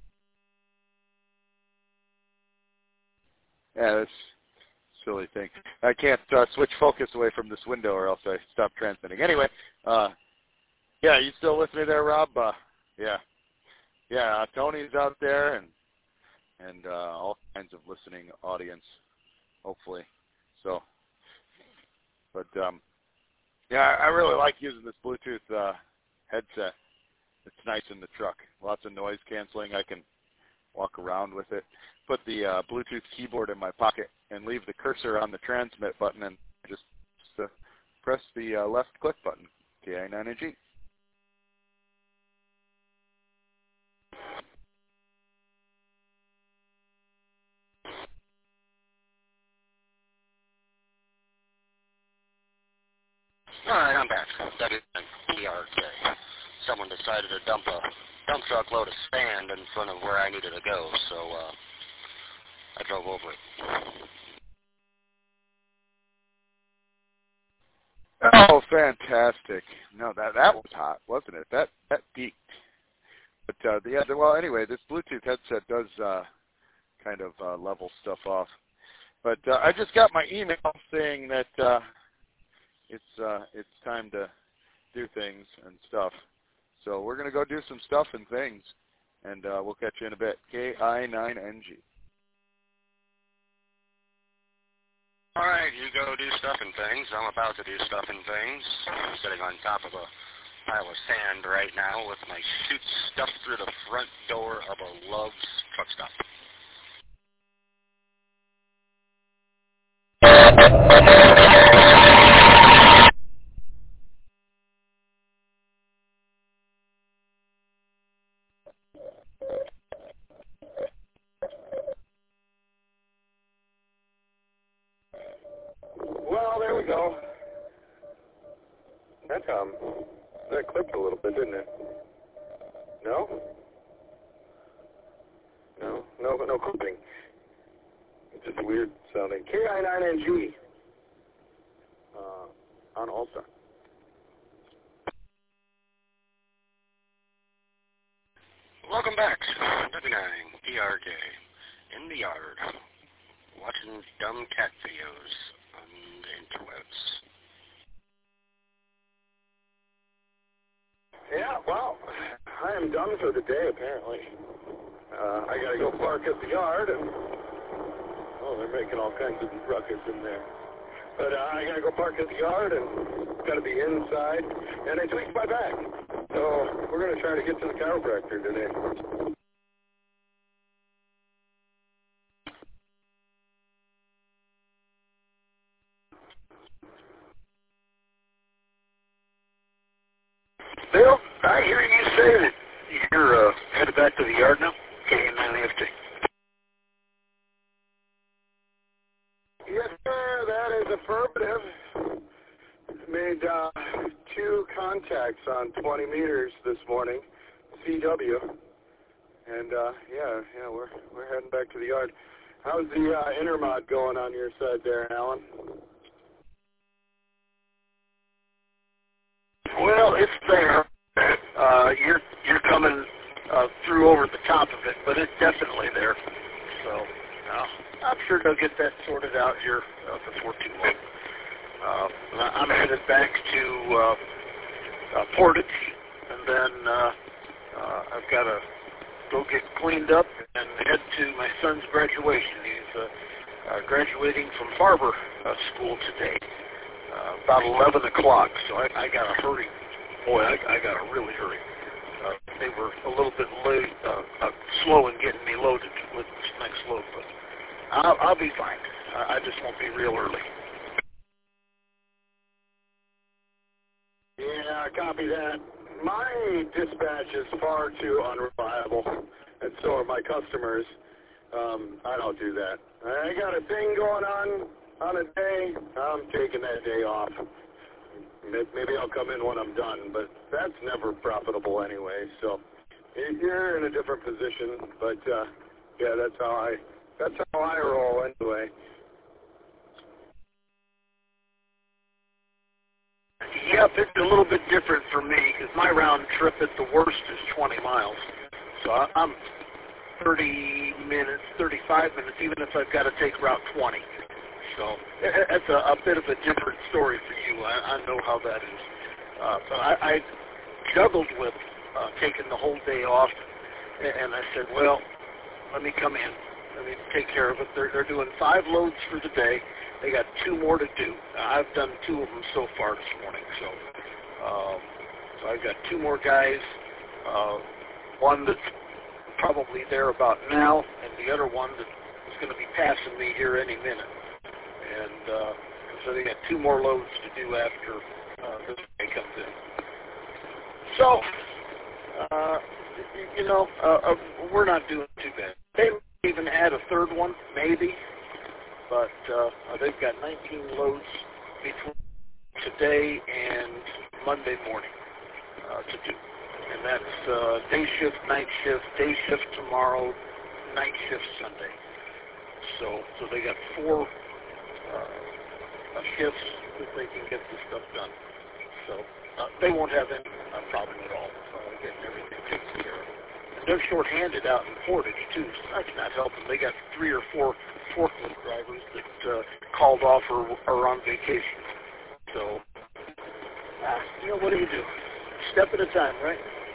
Yeah, that's a silly thing. I can't uh, switch focus away from this window or else I stop transmitting. Anyway, uh, yeah, you still listening there, Rob? Uh, yeah. Yeah, uh, Tony's out there and and uh, all kinds of listening audience, hopefully. So, but, um, yeah, I, I really like using this Bluetooth uh, headset. It's nice in the truck. Lots of noise canceling. I can walk around with it. Put the uh, Bluetooth keyboard in my pocket and leave the cursor on the transmit button and just uh, press the uh, left click button. K I nine N G. All right, I'm back. W P R K. Someone decided to dump a dump truck load of sand in front of where I needed to go, so uh, I drove over it. Oh, fantastic! No, that that was hot, wasn't it? That that peaked. But uh, the other, well, anyway, this Bluetooth headset does uh, kind of uh, level stuff off. But uh, I just got my email saying that uh, it's uh, it's time to do things and stuff. So we're gonna go do some stuff and things, and uh, we'll catch you in a bit. K I nine N G. All right, you go do stuff and things. I'm about to do stuff and things. I'm sitting on top of a pile of sand right now with my chute stuffed through the front door of a Love's truck stop. Well, there we go. That um, that clipped a little bit, didn't it? No? No, no, no clipping. It's just weird sounding. K I nine N G uh, on All-Star. Welcome back. W nine P R K in the yard, watching dumb cat videos on the interwebs. Yeah, well, I am done for the day, apparently. Uh, I gotta go park at the yard, and, oh, they're making all kinds of ruckus in there. But uh, I gotta go park at the yard, and gotta be inside, and I tweaked my back. So we're gonna try to get to the chiropractor today. Bill, I hear you say that you're uh, headed back to the yard now? K nine F T. Yes, sir, that is affirmative. Made uh, two contacts on twenty meters this morning, C W, and uh, yeah, yeah, we're we're heading back to the yard. How's the uh, intermod going on your side there, Alan? Well, it's there. Uh, you're you're coming uh, through over the top of it, but it's definitely there. So uh, I'm sure they'll get that sorted out here uh, before too long. Uh, I'm headed back to uh, uh, Portage, and then uh, uh, I've got to go get cleaned up and head to my son's graduation. He's uh, uh, graduating from barber uh, school today, uh, about eleven o'clock. So I, I got to hurry. Boy, I, I got to really hurry. Uh, they were a little bit late, uh, uh, slow in getting me loaded with this next load, but I'll, I'll be fine. Uh, I just won't be real early. Yeah, copy that. My dispatch is far too unreliable, and so are my customers. Um, I don't do that. I got a thing going on on a day. I'm taking that day off. Maybe I'll come in when I'm done, but that's never profitable anyway. So you're in a different position, but uh, yeah, that's how I that's how I roll anyway. Yep, it's a little bit different for me because my round trip at the worst is twenty miles. So I, I'm thirty minutes, thirty-five minutes, even if I've got to take Route twenty. So that's a, a bit of a different story for you. I, I know how that is. Uh, but I, I juggled with uh, taking the whole day off, and I said, well, let me come in. Let me take care of it. They're, they're doing five loads for the day. They got two more to do. I've done two of them so far this morning. So, um, so I've got two more guys. Uh, one that's probably there about now, and the other one that is going to be passing me here any minute. And uh, so they got two more loads to do after uh, this guy comes in. So, uh, you know, uh, uh, we're not doing too bad. They may even add a third one, maybe, but uh, they've got nineteen loads between today and Monday morning uh, to do. And that's uh, day shift, night shift, day shift tomorrow, night shift Sunday. So, so they got four uh, shifts that they can get this stuff done. So uh, they won't have any uh, problem at all uh, getting everything taken care of. And they're short-handed out in Portage too, so that's not helping. They got three or four forklift drivers that uh, called off or are on vacation. So, uh, you know, what do you do? Step at a time, right?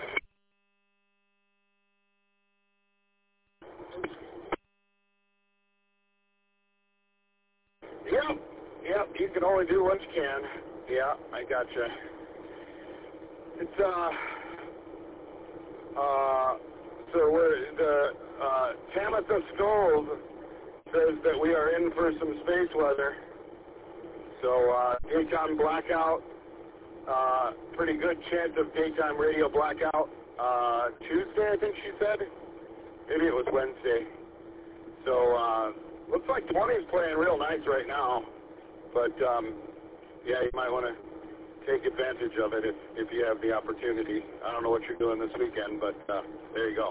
Yep, yep, you can only do what you can. Yeah, I gotcha. It's, uh, uh, so we're, the, uh, Tamitha Stove says that we are in for some space weather. So, uh, daytime blackout, uh, pretty good chance of daytime radio blackout, uh, Tuesday, I think she said. Maybe it was Wednesday. So, uh, looks like twenty's playing real nice right now, but um, yeah, you might want to take advantage of it if, if you have the opportunity. I don't know what you're doing this weekend, but uh, there you go.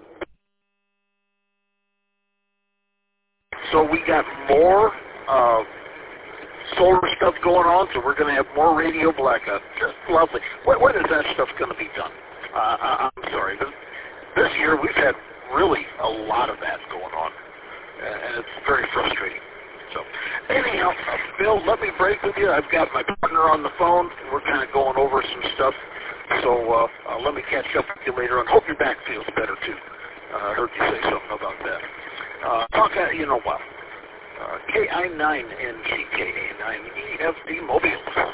So we got more uh, solar stuff going on, so we're going to have more radio blackout. Just lovely. When, when is that stuff going to be done? Uh, I, I'm sorry. This, this year we've had really a lot of that going on, and it's very frustrating. So anyhow, uh, Bill, let me break with you. I've got my partner on the phone, and we're kind of going over some stuff. So uh, uh, let me catch up with you later on. Hope your back feels better, too. Uh, I heard you say something about that. Uh, talk at you know what? Uh, K I nine N G K A nine E F D Mobile.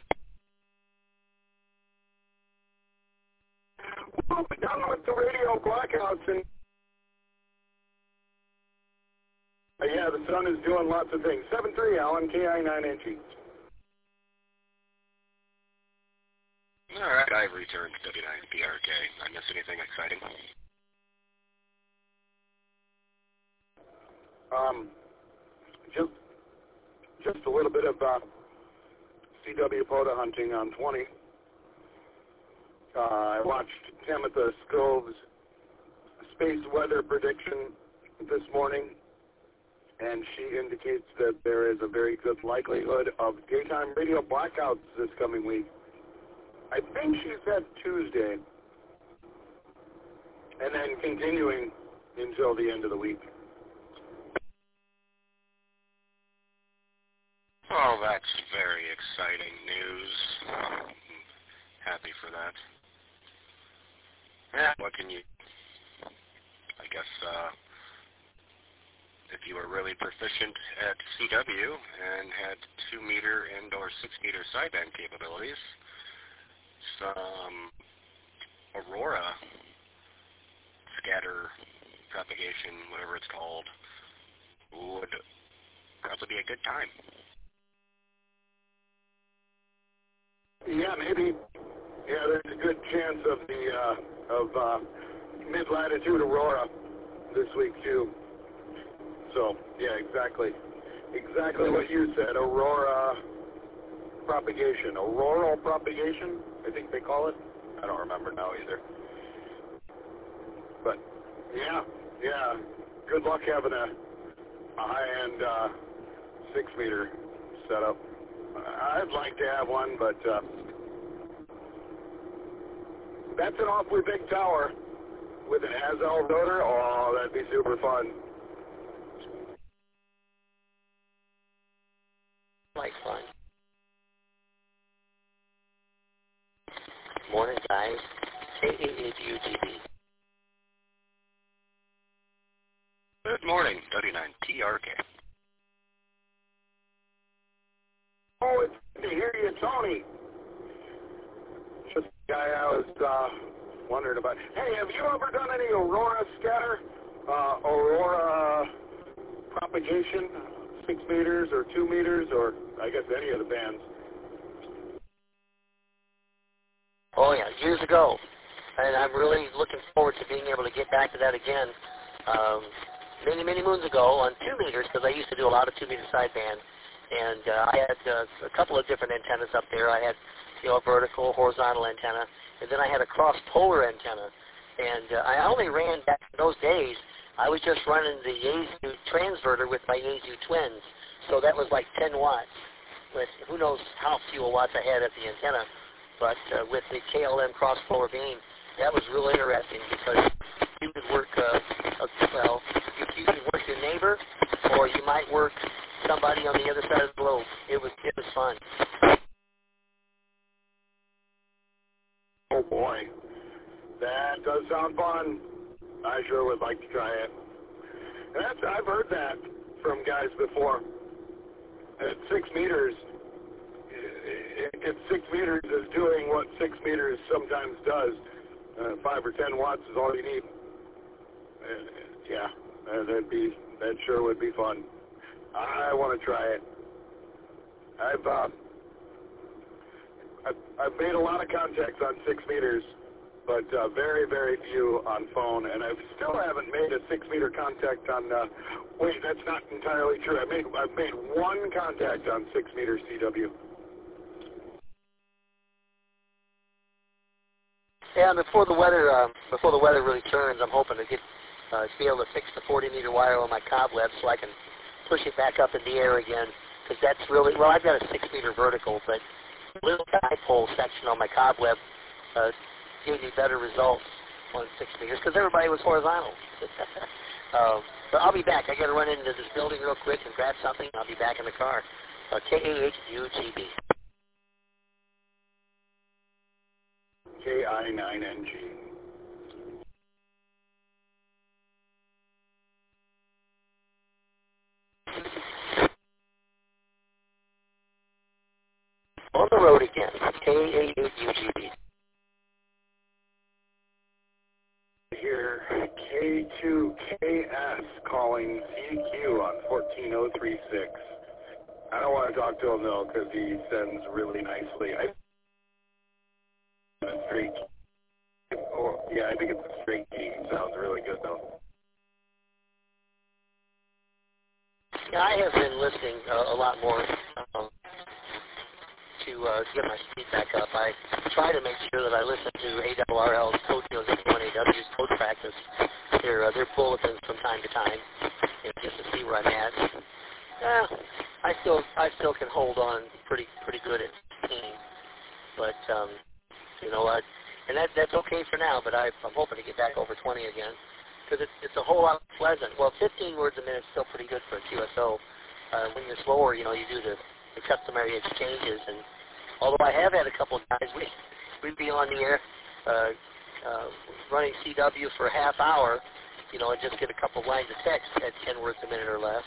Well, we're done with the radio blackouts, and uh, yeah, the sun is doing lots of things. seven three, Alan, K I nine N G. All right, I've returned to W nine B R K. I miss anything exciting? Um, just, just a little bit of uh, C W POTA hunting on twenty. Uh, I watched Tamitha Scove's space weather prediction this morning, and she indicates that there is a very good likelihood of daytime radio blackouts this coming week. I think she said Tuesday, and then continuing until the end of the week. Oh, that's very exciting news. I'm happy for that. Yeah, what can you, I guess, uh, if you were really proficient at C W and had two meter and or six meter sideband capabilities, some Aurora scatter propagation, whatever it's called, would probably be a good time. Yeah, maybe. Yeah, there's a good chance of the uh, of uh, mid-latitude aurora this week too. So yeah, exactly, exactly what you said. Aurora propagation, auroral propagation, I think they call it. I don't remember now either. But yeah, yeah. Good luck having a, a high-end uh, six-meter setup. I'd like to have one, but uh, that's an awfully big tower with an Hazel rotor. Oh, that'd be super fun. Like fun. Morning, guys. K A H U G B. Good morning, W nine T R K. Oh, it's good to hear you, Tony. Just the guy I was uh, wondering about. Hey, have you ever done any Aurora scatter? Uh, Aurora propagation, six meters or two meters, or I guess any of the bands? Oh, yeah, years ago. And I'm really looking forward to being able to get back to that again. Um, many, many moons ago on two meters, because I used to do a lot of two-meter sideband. And uh, I had uh, a couple of different antennas up there. I had, you know, a vertical, horizontal antenna, and then I had a cross-polar antenna. And uh, I only ran back in those days. I was just running the Yaesu transverter with my Yaesu twins, so that was like ten watts. With who knows how few watts I had at the antenna, but uh, with the K L M cross-polar beam, that was real interesting because you could work, uh, uh, well, you, you could work your neighbor, or you might work somebody on the other side of the globe. It was it was fun. Oh boy, that does sound fun. I sure would like to try it. And that's, I've heard that from guys before. At six meters, if six meters is doing what six meters sometimes does, uh, five or ten watts is all you need. Uh, yeah, uh, that'd be that sure would be fun. I want to try it. I've, uh, I've I've made a lot of contacts on six meters, but uh, very very few on phone, and I still haven't made a six meter contact on. Uh, wait, that's not entirely true. I made I've made one contact on six meter C W. Yeah, and before the weather um, before the weather really turns, I'm hoping to get uh, to be able to fix the forty meter wire on my cobweb so I can push it back up in the air again, because that's really, well, I've got a six meter vertical, but a little dipole section on my cobweb uh, gave me better results on six meters because everybody was horizontal. um, but I'll be back. I got to run into this building real quick and grab something. I'll be back in the car. Uh, K A H U G B. K I nine N G. On the road again, K A H U G B. Here, K two K S calling C Q on fourteen oh three six. I don't want to talk to him though because he sends really nicely. I a straight. Oh, yeah, I think it's a straight key. Sounds really good though. Yeah, I have been listening uh, a lot more um, to uh, get my speed back up. I try to make sure that I listen to A R R L's Code eighty-one A W's code practice, their uh, their bulletins from time to time, you know, just to see where I'm at. Yeah, I still I still can hold on pretty pretty good at fifteen, but um, you know what? And that that's okay for now. But I, I'm hoping to get back over twenty again because it's it's a whole lot pleasant. Well, fifteen words a minute is still pretty good for a Q S O. Uh, when you're slower, you know, you do the, the customary exchanges. And although I have had a couple of guys, we we'd be on the air uh, uh, running C W for a half hour, you know, and just get a couple lines of text at ten words a minute or less.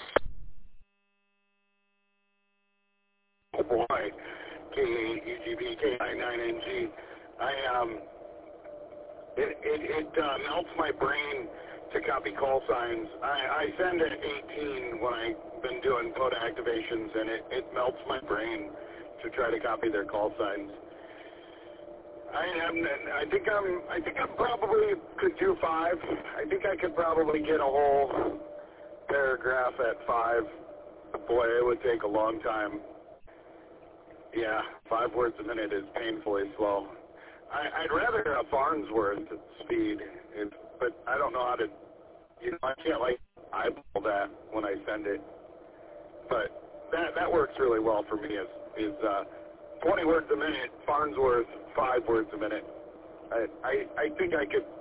Oh boy, K eight U G B, K I nine N G. I um, it it, it uh, melts my brain to copy call signs. I, I send at eighteen when I've been doing code activations, and it, it melts my brain to try to copy their call signs. I am. I think I'm. I think I probably could do five. I think I could probably get a whole paragraph at five. Boy, it would take a long time. Yeah, five words a minute is painfully slow. I, I'd rather a Farnsworth speed, if, but I don't know how to. You know, I can't like eyeball that when I send it. But that that works really well for me. Is is uh, twenty words a minute, Farnsworth, five words a minute. I, I, I think I could,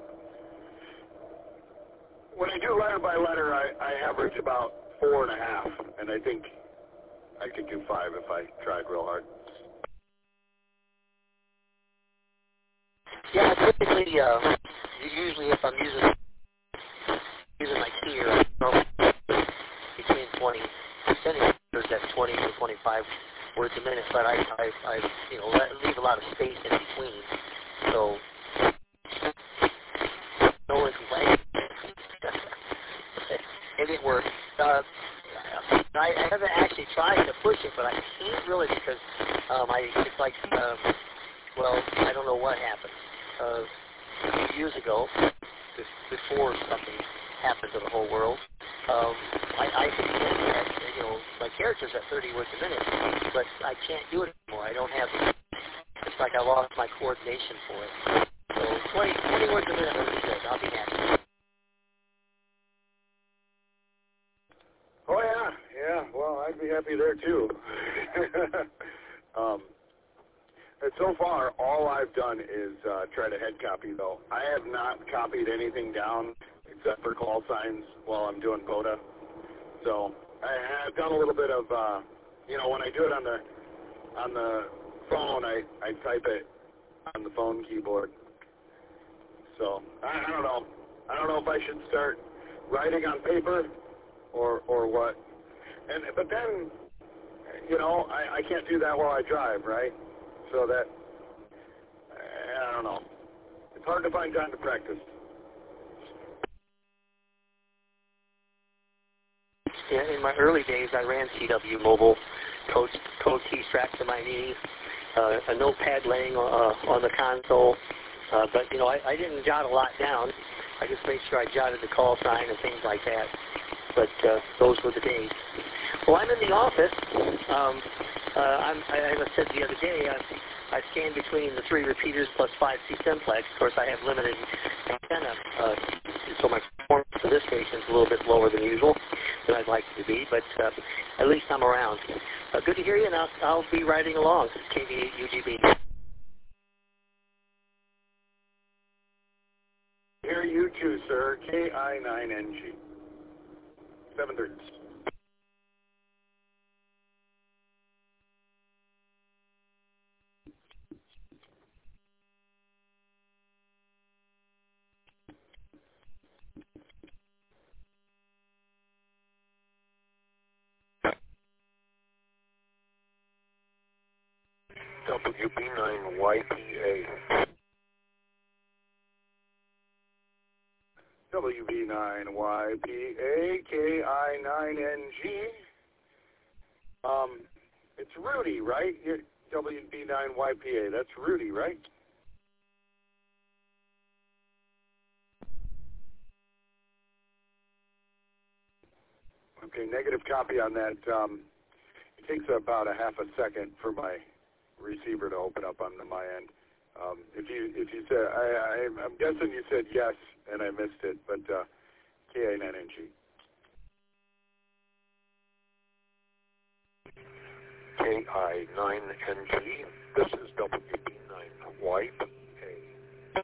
when I do letter by letter, I, I average about four and a half, and I think I could do five if I tried real hard. Yeah, typically, uh, usually if I'm using using my key or between twenty centimeters, that's twenty to twenty-five words a minute, but I, I, I you know, let, leave a lot of space in between, so no one complains. If it works, uh, I, I haven't actually tried to push it, but I can't really because um, I it's like, um, well, I don't know what happened. Uh, a few years ago, before something happened to the whole world, um, I, I could get, you know, my characters at thirty words a minute, but I can't do it anymore. I don't have, it's like I lost my coordination for it. So twenty, twenty words a minute would be good. I'll be happy. Oh, yeah, yeah. Well, I'd be happy there, too. um, and so far, all I've done is uh, try to head copy, though. I have not copied anything down except for call signs while I'm doing Voda. So I have done a little bit of, uh, you know, when I do it on the on the phone, I, I type it on the phone keyboard. So I, I don't know. I don't know if I should start writing on paper or or what. And but then, you know, I, I can't do that while I drive, right? So that, I don't know. It's hard to find time to practice. Yeah, in my early days, I ran C W Mobile, code, code key strapped to my knee, uh, a notepad laying uh, on the console. Uh, but, you know, I, I didn't jot a lot down. I just made sure I jotted the call sign and things like that. But uh, those were the days. Well, I'm in the office. Um, uh, I'm, as I said the other day, I, I scan between the three repeaters plus five C simplex. Of course, I have limited antenna, uh, so my performance for this station is a little bit lower than usual, than I'd like it to be, but uh, at least I'm around. Uh, good to hear you, and I'll, I'll be riding along, K V eight U G B. Hear you too, sir. K I nine N G. Seven thirds. W B nine Y P A. W B nine Y P A, K I nine N G. Um, it's Rudy, right? You're W B nine Y P A. That's Rudy, right? Okay, negative copy on that. Um, it takes about a half a second for my receiver to open up on the, my end. Um, if you if you said, I, I, I'm guessing you said yes, and I missed it, but uh, K I nine N G. K I nine N G. This is W B nine Y P A.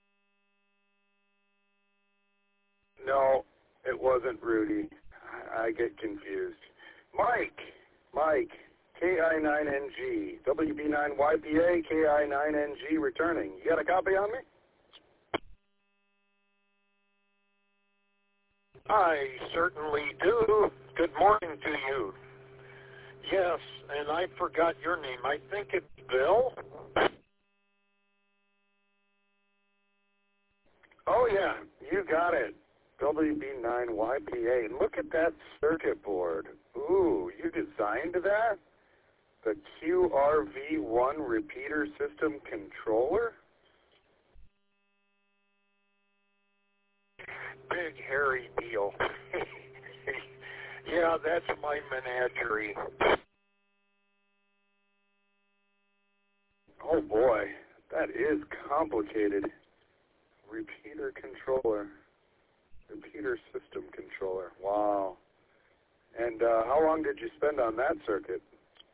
No, it wasn't Rudy. I, I get confused. Mike, Mike, K I nine N G, W B nine Y P A, K I nine N G returning. You got a copy on me? I certainly do. Good morning to you. Yes, and I forgot your name. I think it's Bill. Oh, yeah, you got it. W B nine Y P A. And look at that circuit board. Ooh, you designed that? The Q R V one repeater system controller? Big, hairy deal. Yeah, that's my menagerie. Oh, boy, that is complicated. Repeater controller. Repeater system controller. Wow. And uh, how long did you spend on that circuit?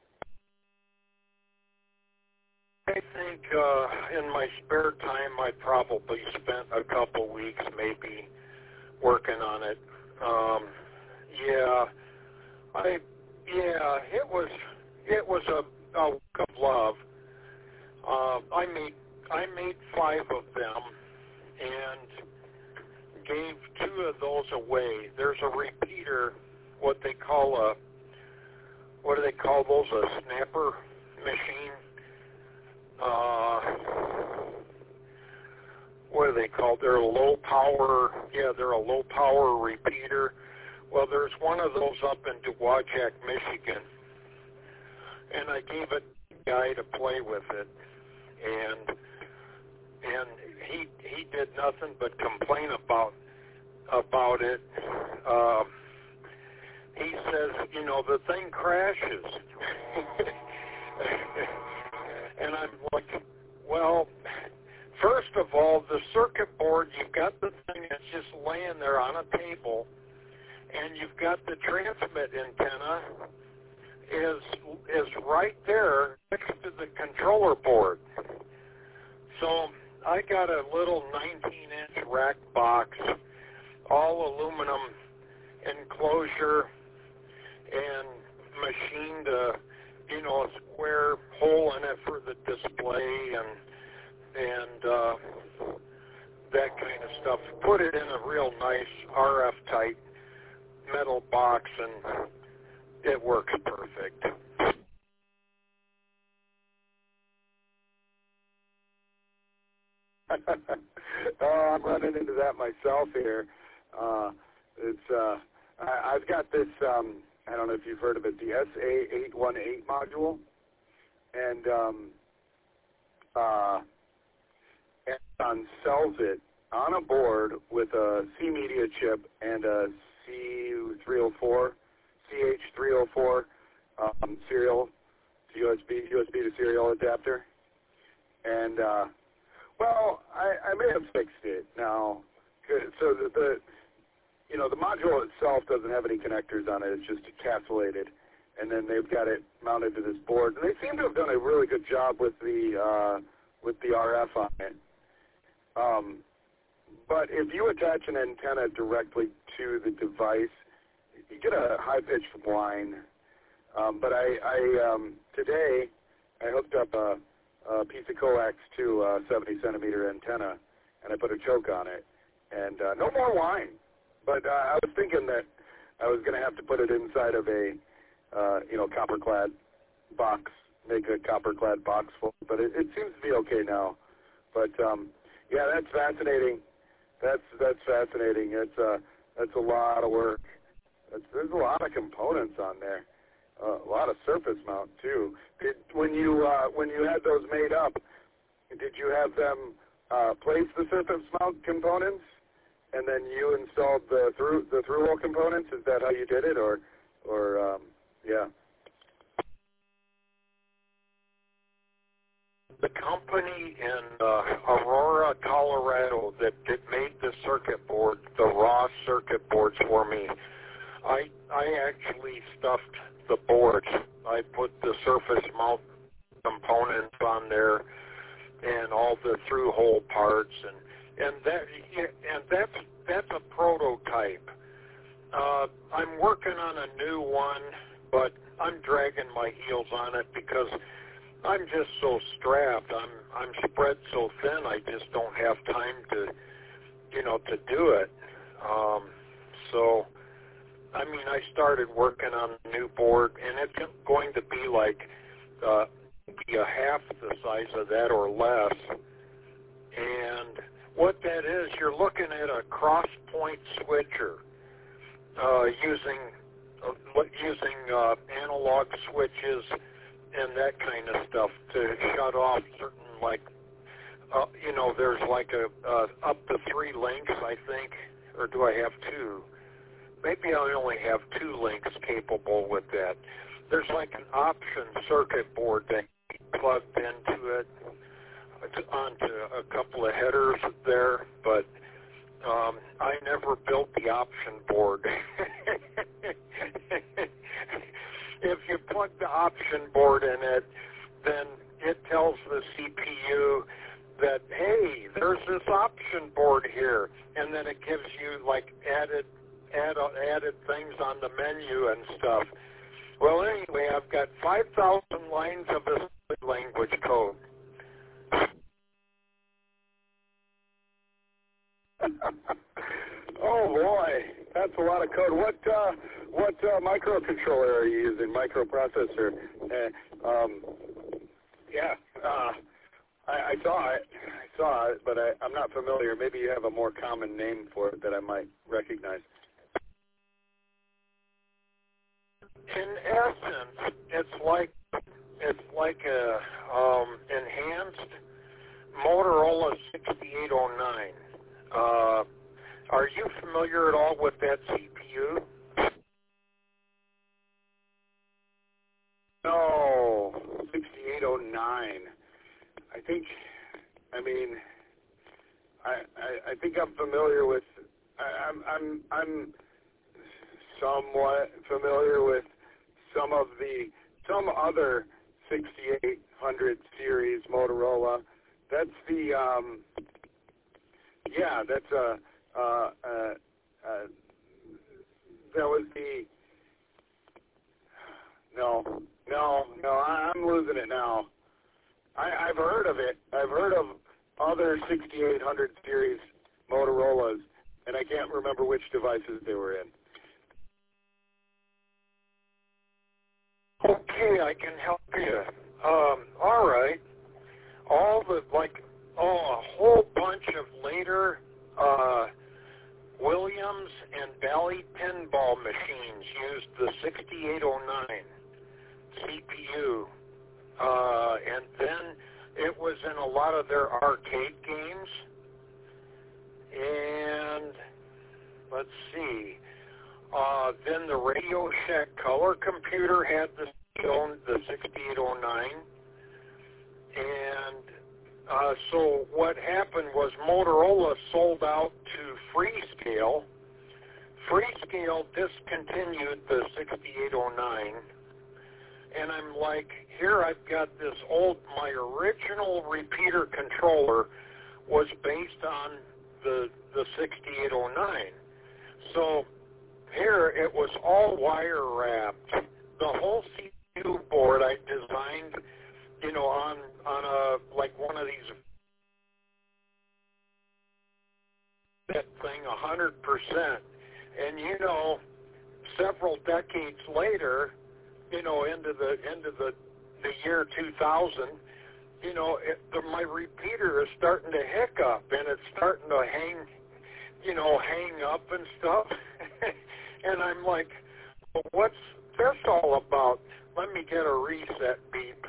I think uh, in my spare time I probably spent a couple weeks maybe working on it. Um, yeah, I yeah it was it was a, a work of love. Uh, I made I made five of them and gave two of those away. There's a repeater, what they call a what do they call those? A snapper machine. Uh, what are they called? They're a low power, yeah, they're a low power repeater. Well, there's one of those up in Dowagiac, Michigan, and I gave it to a guy to play with it, and and he he did nothing but complain about about it. Uh, he says, you know, the thing crashes. And I'm like, well, first of all, the circuit board, you've got the thing that's just laying there on a table, and you've got the transmit antenna is is right there next to the controller board. So I got a little nineteen inch rack box, all aluminum enclosure, and machined a you know, a square hole in it for the display and and uh, that kind of stuff. Put it in a real nice R F type metal box, and it works perfect. Oh, I'm running into that myself here. Uh, it's uh, I, I've got this. Um, I don't know if you've heard of it, the S A eight one eight module, and um, uh, Amazon sells it on a board with a C Media chip and a C three oh four, C H three oh four um, serial, U S B, U S B to serial adapter, and uh, well, I, I may have fixed it now. So the, the you know, the module itself doesn't have any connectors on it. It's just encapsulated. And then they've got it mounted to this board. And they seem to have done a really good job with the uh, with the R F on it. Um, but if you attach an antenna directly to the device, you get a high-pitched whine. Um, but I, I um, today, I hooked up a, a piece of coax to a seventy centimeter antenna, and I put a choke on it. And uh, no more whine. But uh, I was thinking that I was going to have to put it inside of a, uh, you know, copper-clad box, make a copper-clad box full. But it, it seems to be okay now. But um, yeah, that's fascinating. That's that's fascinating. It's uh, that's a lot of work. That's, there's a lot of components on there. Uh, a lot of surface mount too. Did, when you uh, when you had those made up, did you have them uh, place the surface mount components? And then you installed the through the through hole components. Is that how you did it, or, or um, yeah? The company in uh, Aurora, Colorado, that, that made the circuit board, the raw circuit boards for me. I I actually stuffed the boards. I put the surface mount components on there, and all the through hole parts, and. And that and that's that's a prototype. Uh, I'm working on a new one, but I'm dragging my heels on it because I'm just so strapped. I'm I'm spread so thin. I just don't have time to, you know, to do it. Um, So, I mean, I started working on a new board, and it's going to be like uh, be a half the size of that or less. And what that is, you're looking at a cross-point switcher uh, using uh, using uh, analog switches and that kind of stuff to shut off certain, like, uh, you know, there's like a uh, up to three links, I think, or do I have two? Maybe I only have two links capable with that. There's like an option circuit board that you plugged into it, onto a couple of headers there, but um, I never built the option board. If you plug the option board in it, then it tells the C P U that, hey, there's this option board here, and then it gives you like added add, added things on the menu and stuff. Well, anyway, I've got five thousand lines of this language code. Oh boy, that's a lot of code. What uh, what uh, microcontroller are you using? Microprocessor? Uh, um, yeah, uh, I, I saw it. I saw it, but I, I'm not familiar. Maybe you have a more common name for it that I might recognize. In essence, it's like it's like a um, enhanced Motorola sixty-eight oh nine. Uh, are you familiar at all with that C P U? No, sixty-eight oh nine. I think, I mean, I, I I think I'm familiar with. I, I'm I'm I'm somewhat familiar with some of the some other sixty-eight hundred series Motorola. That's the um, yeah, that's a uh, uh, uh, that was the no no no I'm losing it now. I, I've heard of it. I've heard of other sixty-eight hundred series Motorola's, and I can't remember which devices they were in. Okay, I can help you. Um, all right. All the, like, oh, a whole bunch of later uh, Williams and Bally pinball machines used the sixty-eight oh nine C P U. Uh, and then it was in a lot of their arcade games. And let's see. Uh, then the Radio Shack color computer had the, the sixty-eight oh nine. And uh, so what happened was Motorola sold out to Freescale. Freescale discontinued the sixty-eight oh nine. And I'm like, here I've got this old, my original repeater controller was based on the the sixty-eight oh nine. So here it was all wire wrapped. The whole C P U board I designed, you know, on on a like one of these that thing a hundred percent. And you know, several decades later, you know, into the into the the year two thousand, you know, it, the, my repeater is starting to hiccup and it's starting to hang, you know, hang up and stuff. And I'm like, well, what's this all about? Let me get a reset beep.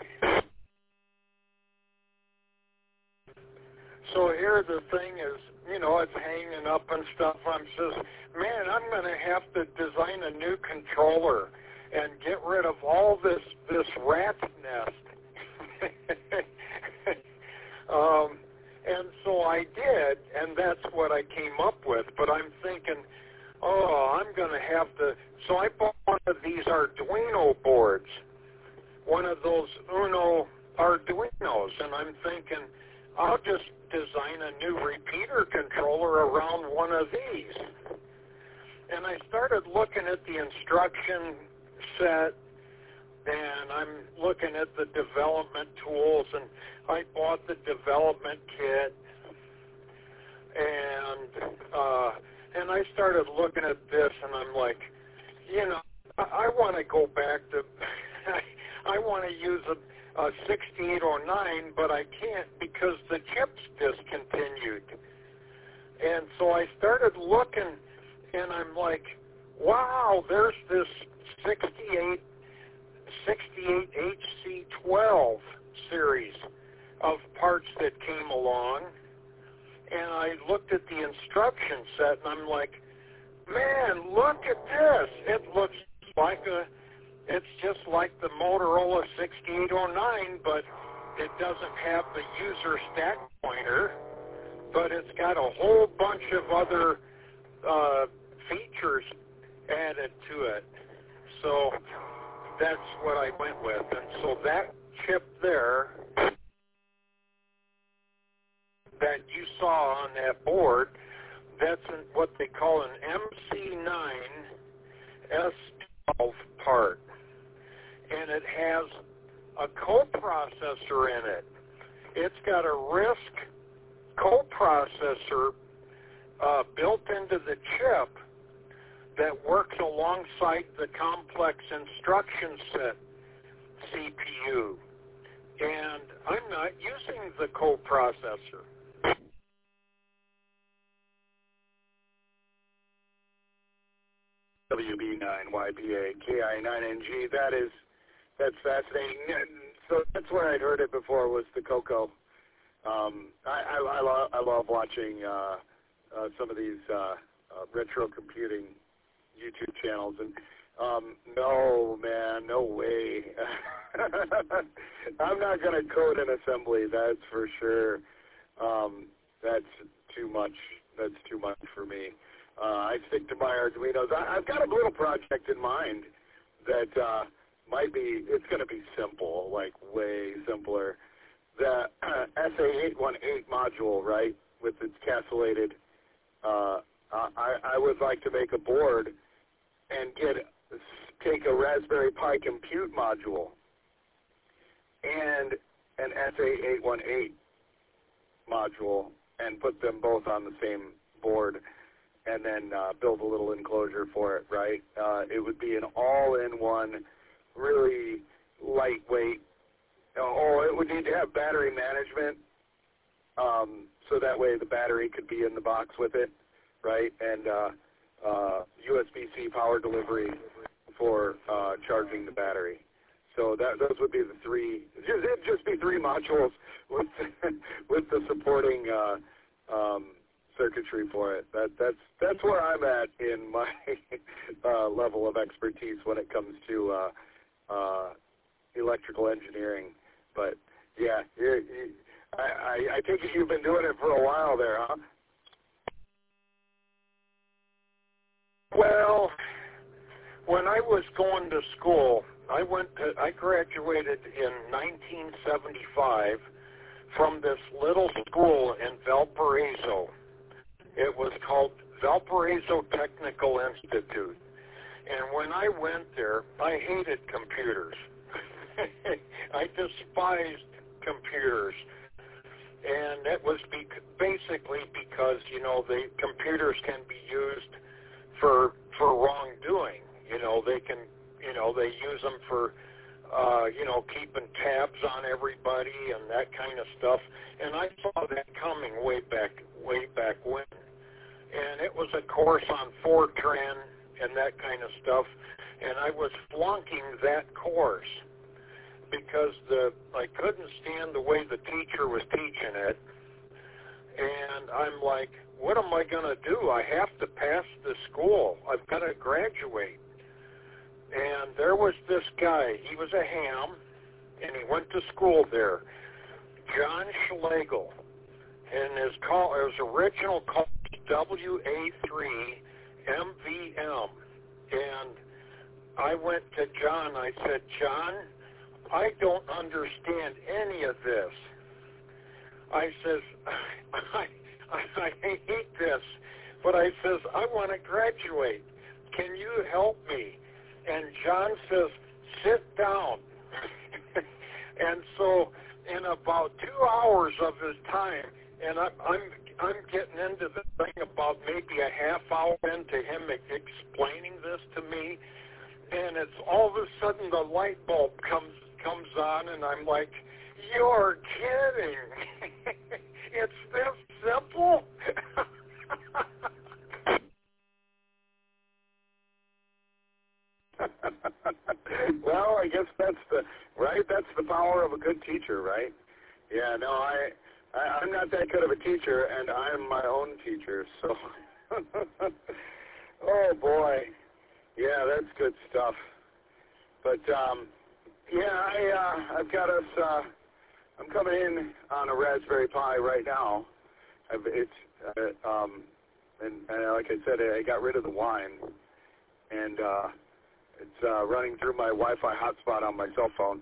So here the thing is, you know, it's hanging up and stuff. I'm just, man, I'm going to have to design a new controller and get rid of all this this rat's nest. um, and so I did, and that's what I came up with. But I'm thinking, oh, I'm going to have to. So I bought one of these Arduino boards, one of those Uno Arduinos, and I'm thinking, I'll just design a new repeater controller around one of these. And I started looking at the instruction set, and I'm looking at the development tools, and I bought the development kit, and uh, and I I started looking at this, and I'm like, you know, I, I want to go back to, I, I want to use a, a sixty-eight oh nine, but I can't because the chip's discontinued. And so I started looking, and I'm like, wow, there's this sixty-eight, sixty-eight H C twelve series of parts that came along. And I looked at the instruction set, and I'm like, man, look at this. It looks like a, it's just like the Motorola sixty-eight oh nine, but it doesn't have the user stack pointer, but it's got a whole bunch of other uh, features added to it. So that's what I went with. And so that chip there that you saw on that board, that's an, what they call an M C nine S twelve part. And it has a coprocessor in it. It's got a RISC coprocessor uh, built into the chip that works alongside the complex instruction set C P U. And I'm not using the coprocessor. W B nine Y P A K I nine N G. That is, that's fascinating. So that's where I'd heard it before, was the Coco. Um, I, I, I, love, I love watching uh, uh, some of these uh, uh, retro computing YouTube channels, and um, no, man, no way. I'm not going to code an assembly, that's for sure. Um, that's too much. That's too much for me. Uh, I stick to my Arduinos. I, I've got a little project in mind that uh, might be, it's going to be simple, like way simpler. The uh, S A eight one eight module, right, with its castellated, uh, I, I would like to make a board and get take a Raspberry Pi compute module and an S A eight one eight module and put them both on the same board, and then uh, build a little enclosure for it, right? Uh, it would be an all-in-one, really lightweight. Oh, it would need to have battery management, um, so that way the battery could be in the box with it, right? And uh, uh, U S B C power delivery for uh, charging the battery. So that those would be the three. It'd just be three modules with with the supporting uh, um, circuitry for it. That that's that's where I'm at in my uh, level of expertise when it comes to uh, uh, electrical engineering. But yeah, you, you, I, I, I take it you've been doing it for a while there, huh? Well, when I was going to school, I went to, I graduated in nineteen seventy-five from this little school in Valparaiso. It was called Valparaiso Technical Institute. And when I went there, I hated computers. I despised computers. And it was bec- basically because, you know, the computers can be used for for wrongdoing. You know, they can, you know, they use them for, uh, you know, keeping tabs on everybody and that kind of stuff. And I saw that coming way back, way back when. And it was a course on Fortran and that kind of stuff. And I was flunking that course because the I couldn't stand the way the teacher was teaching it. And I'm like, what am I going to do? I have to pass the school. I've got to graduate. And there was this guy. He was a ham, and he went to school there, John Schlegel. And his, call, his original call was W A three M V M. And I went to John. I said, John, I don't understand any of this. I says, I, I, I hate this, but I says, I want to graduate. Can you help me? And John says, sit down. And so in about two hours of his time, and I'm, I'm I'm getting into the thing about maybe a half hour into him explaining this to me, and it's all of a sudden the light bulb comes comes on, and I'm like, "You're kidding! It's this simple." Well, I guess that's the right. That's the power of a good teacher, right? Yeah. No, I, I I'm not that good of a teacher, and I'm my own teacher. So, oh boy, yeah, that's good stuff. But um, yeah, I uh, I've got us. Uh, I'm coming in on a Raspberry Pi right now. I've, it's uh, um, and, and like I said, I got rid of the wine, and uh, it's uh, running through my Wi-Fi hotspot on my cell phone.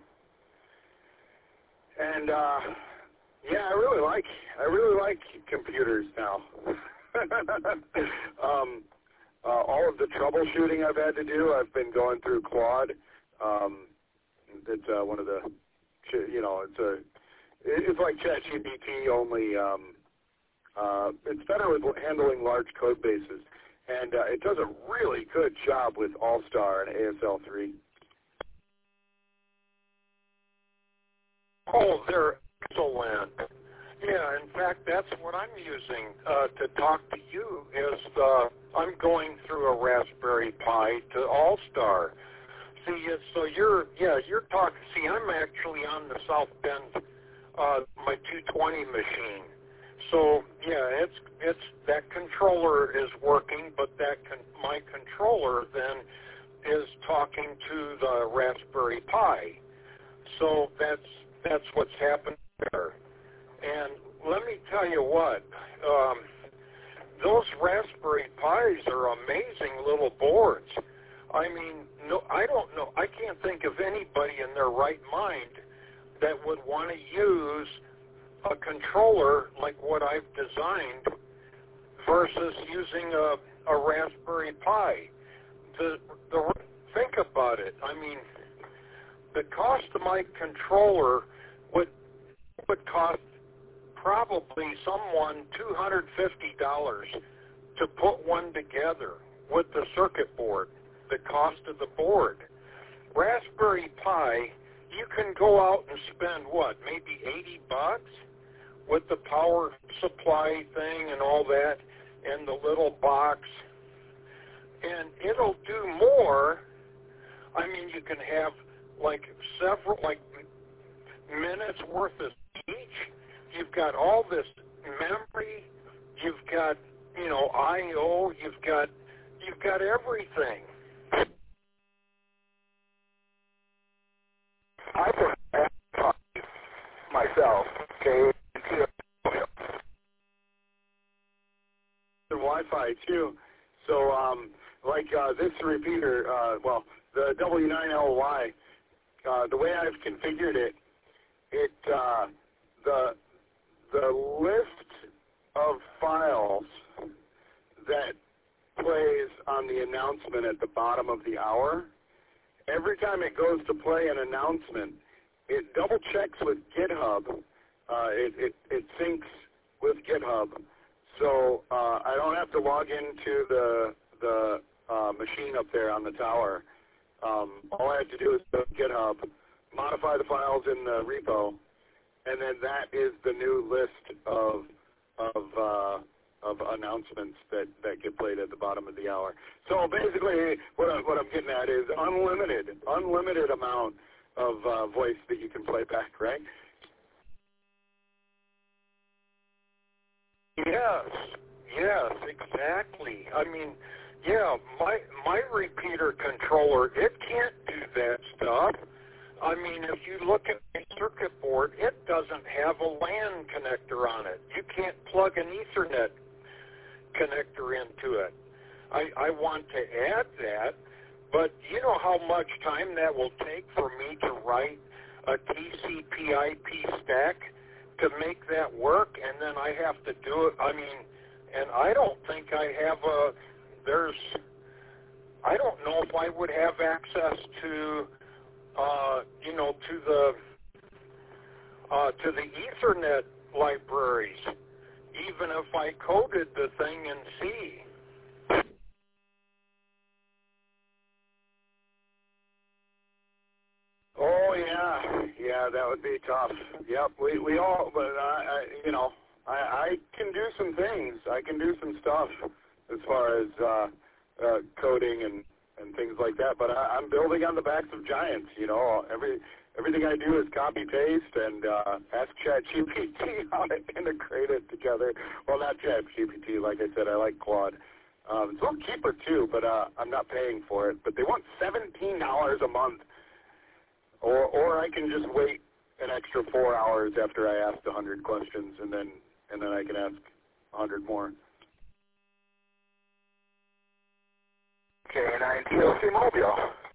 And uh, yeah, I really like I really like computers now. um, uh, all of the troubleshooting I've had to do, I've been going through Claude. Um, it's uh, one of the, you know, it's a it's like ChatGPT, only um, uh, it's better with handling large code bases, and uh, it does a really good job with All-Star and A S L three. Oh, they're excellent. Yeah, in fact, that's what I'm using uh, to talk to you. Is uh, I'm going through a Raspberry Pi to All-Star. See, so you're yeah you're talking. See, I'm actually on the South Bend, uh, my two twenty machine. So yeah, it's it's that controller is working, but that con- my controller then is talking to the Raspberry Pi. So that's that's what's happened there. And let me tell you what, um, those Raspberry Pis are amazing little boards. I mean, no, I don't know. I can't think of anybody in their right mind that would want to use a controller like what I've designed versus using a, a Raspberry Pi. The, the think about it. I mean, the cost of my controller would would cost probably someone two hundred fifty dollars to put one together with the circuit board, the cost of the board. Raspberry Pi, you can go out and spend, what, maybe eighty bucks with the power supply thing and all that and the little box, and it'll do more. I mean, you can have like several, like minutes worth of each. You've got all this memory. You've got, you know, I O. You've got, you've got everything. I prefer myself. Okay. The Wi-Fi too. So, um, like uh, this repeater, uh, well, the W nine L Y. Uh, the way I've configured it, it uh, the the list of files that plays on the announcement at the bottom of the hour, every time it goes to play an announcement, it double checks with GitHub. Uh, it, it, it syncs with GitHub. So uh, I don't have to log into the, the uh, machine up there on the tower. Um, all I have to do is go to GitHub, modify the files in the repo, and then that is the new list of of uh, of announcements that, that get played at the bottom of the hour. So basically, what, I, what I'm getting at is unlimited, unlimited amount of uh, voice that you can play back, right? Yes, yes, exactly. I mean, yeah, my my repeater controller, it can't do that stuff. I mean, if you look at the circuit board, it doesn't have a LAN connector on it. You can't plug an Ethernet connector into it. I, I want to add that, but you know how much time that will take for me to write a T C P I P stack to make that work, and then I have to do it. I mean, and I don't think I have a, there's, I don't know if I would have access to, uh, you know, to the, uh, to the Ethernet libraries. even if I coated the thing in C. Oh yeah, yeah, that would be tough. Yep, we we all, but I, I you know, I I can do some things. I can do some stuff as far as uh, uh, coding and and things like that. But I, I'm building on the backs of giants. You know, every everything I do is copy paste and uh, ask ChatGPT how to integrate it together. Well, not ChatGPT, like I said, I like Claude. Um, it's a little cheaper too, but uh, I'm not paying for it. But they want seventeen dollars a month. Or or I can just wait an extra four hours after I asked a hundred questions, and then and then I can ask a hundred more. K nine P O C Mobile.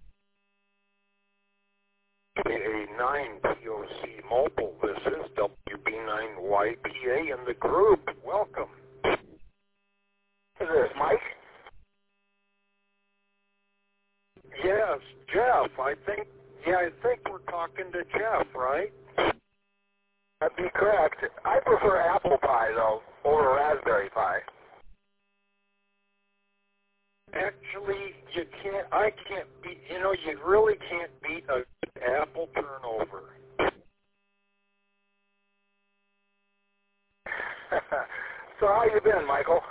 K nine P O C Mobile. This is W B nine Y P A in the group. Welcome. Is this Mike? Yes, Jeff. I think. Yeah, I think we're talking to Jeff, right? That'd be correct. I prefer apple pie, though, over Raspberry Pi. Actually, you can't, I can't beat, you know, you really can't beat a good apple turnover. So how you been, Michael?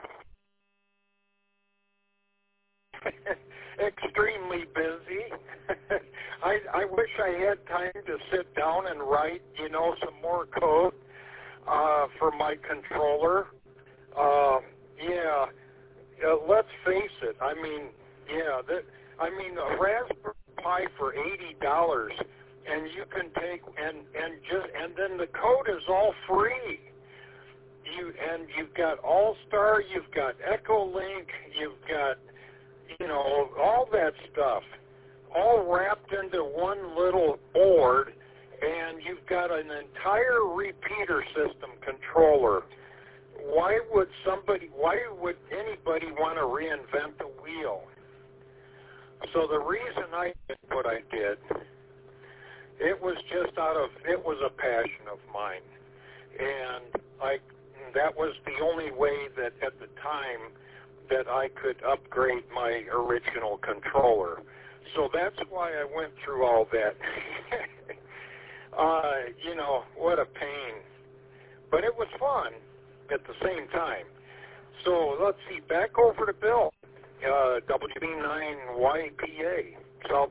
Extremely busy. I I wish I had time to sit down and write, you know, some more code uh, for my controller. Uh, yeah, uh, let's face it. I mean, yeah, that I mean, a Raspberry Pi for eighty dollars, and you can take and and just and then the code is all free. You and you've got All-Star, you've got Echolink, you've got, you know, all that stuff, all wrapped into one little board, and you've got an entire repeater system controller. Why would somebody, why would anybody want to reinvent the wheel? So the reason I did what I did, it was just out of, it was a passion of mine. And I, that was the only way that at the time that I could upgrade my original controller. So that's why I went through all that. uh, you know, what a pain. But it was fun at the same time. So let's see, back over to Bill, uh, W B nine Y P A. So,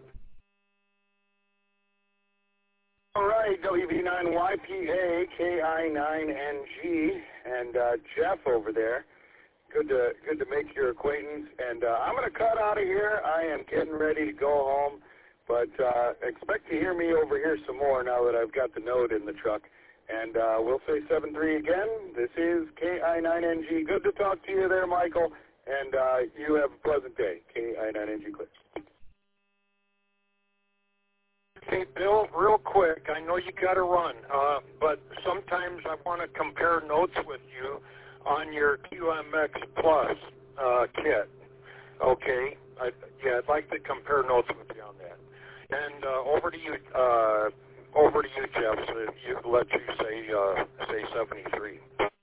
all right, W B nine Y P A, K I nine N G, and uh, Jeff over there. Good to good to make your acquaintance. And uh, I'm going to cut out of here. I am getting ready to go home, but uh, expect to hear me over here some more now that I've got the Node in the truck. And uh, we'll say seven three again. This is K I nine N G. Good to talk to you there, Michael. And uh, you have a pleasant day. K I nine N G click. hey, Bill, real quick, I know you got to run, uh, but sometimes I want to compare notes with you on your Q M X Plus uh, kit. Okay? I, yeah, I'd like to compare notes with you on that. And uh, over to you, uh, over to you, Jeff. So you let you say uh, say seventy-three.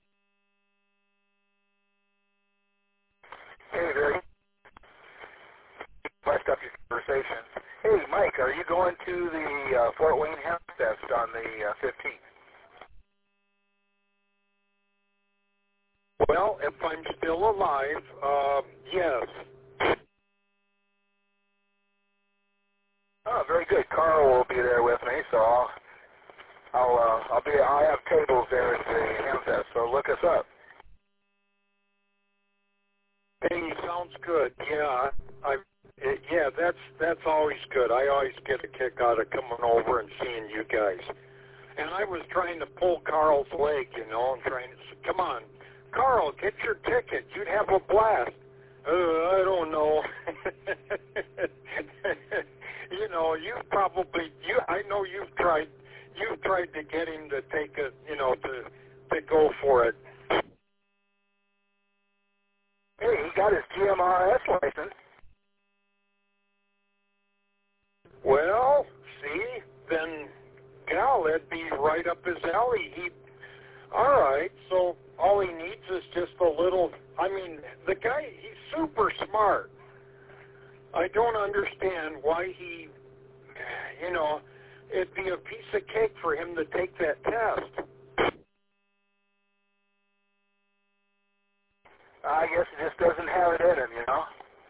Hey, very fleshed up your conversation. Hey, Mike, are you going to the uh, Fort Wayne Hemp Fest on the uh, fifteenth? Well, if I'm still alive, uh, yes. Oh, very good. Carl will be there with me, so I'll I'll uh, I'll be I'll have tables there at the Hemp Fest. So look us up. Hey, sounds good. Yeah, I. It, yeah, that's that's always good. I always get a kick out of coming over and seeing you guys. And I was trying to pull Carl's leg, you know, and trying to say, come on, Carl, get your ticket. You'd have a blast. Uh, I don't know. You know, you've probably you. I know you've tried. You've tried to get him to take a, you know, to to go for it. Hey, he got his G M R S license. Well, see, then, gal, that'd be right up his alley. He, all right. So all he needs is just a little, I mean, the guy, he's super smart. I don't understand why he, you know, it'd be a piece of cake for him to take that test. I guess he just doesn't have it in him, you know?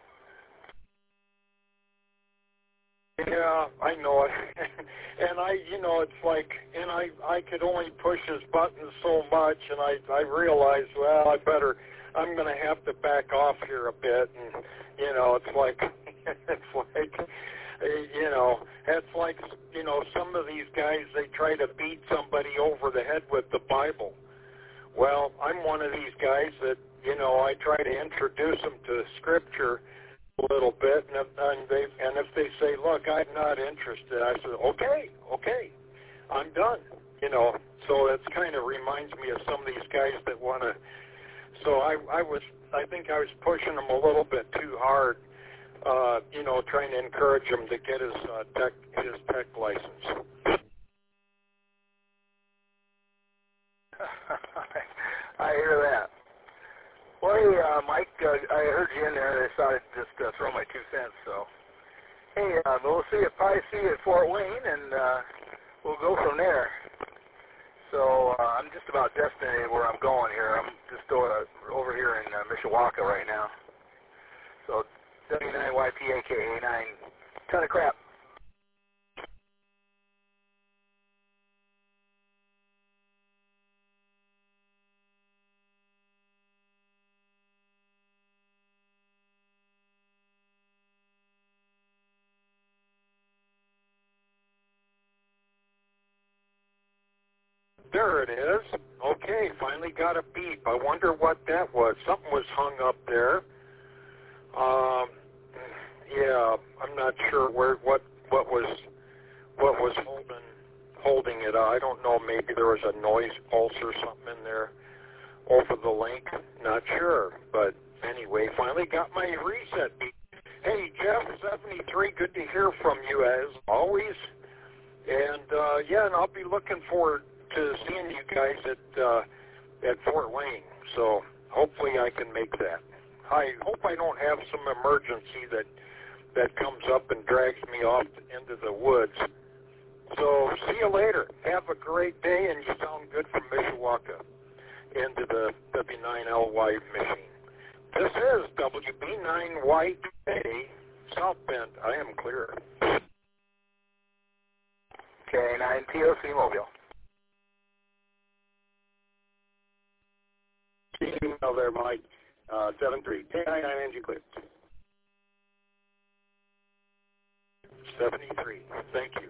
Yeah, I know it. And I, you know, it's like, and I, I could only push his buttons so much, and I, I realized, well, I better, I'm going to have to back off here a bit, and, you know, it's like, it's like, you know, it's like, you know, some of these guys, they try to beat somebody over the head with the Bible. Well, I'm one of these guys that, you know, I try to introduce them to Scripture a little bit, and if, and, they, and if they say, look, I'm not interested, I said, okay, okay, I'm done. You know, so it kind of reminds me of some of these guys that want to, so I, I was, I think I was pushing them a little bit too hard, uh, you know, trying to encourage him to get his uh, tech, his tech license. I hear that. Well, hey, uh, Mike, uh, I heard you in there, and I thought I'd just uh, throw my two cents, so. Hey, uh, we'll see you, probably see you at Fort Wayne, and uh, we'll go from there. So uh, I'm just about designated where I'm going here. I'm just uh, over here in uh, Mishawaka right now. So W nine Y P A K A nine, ton of crap. There it is. Okay, finally got a beep. I wonder what that was. Something was hung up there. Um, yeah, I'm not sure where what what was what was holding holding it. I don't know. Maybe there was a noise pulse or something in there over the link. Not sure. But anyway, finally got my reset beep. Hey, Jeff seventy-three. Good to hear from you as always. And uh, yeah, and I'll be looking forward to seeing you guys at uh, at Fort Wayne. So hopefully I can make that. I hope I don't have some emergency that that comes up and drags me off into the woods. So see you later. Have a great day, and you sound good from Mishawaka into the W nine L Y machine. This is W B nine Y K South Bend. I am clear. K nine T O C Mobile. Email there, Mike. Uh, seven three. K nine nine N G clear. seventy-three. Thank you.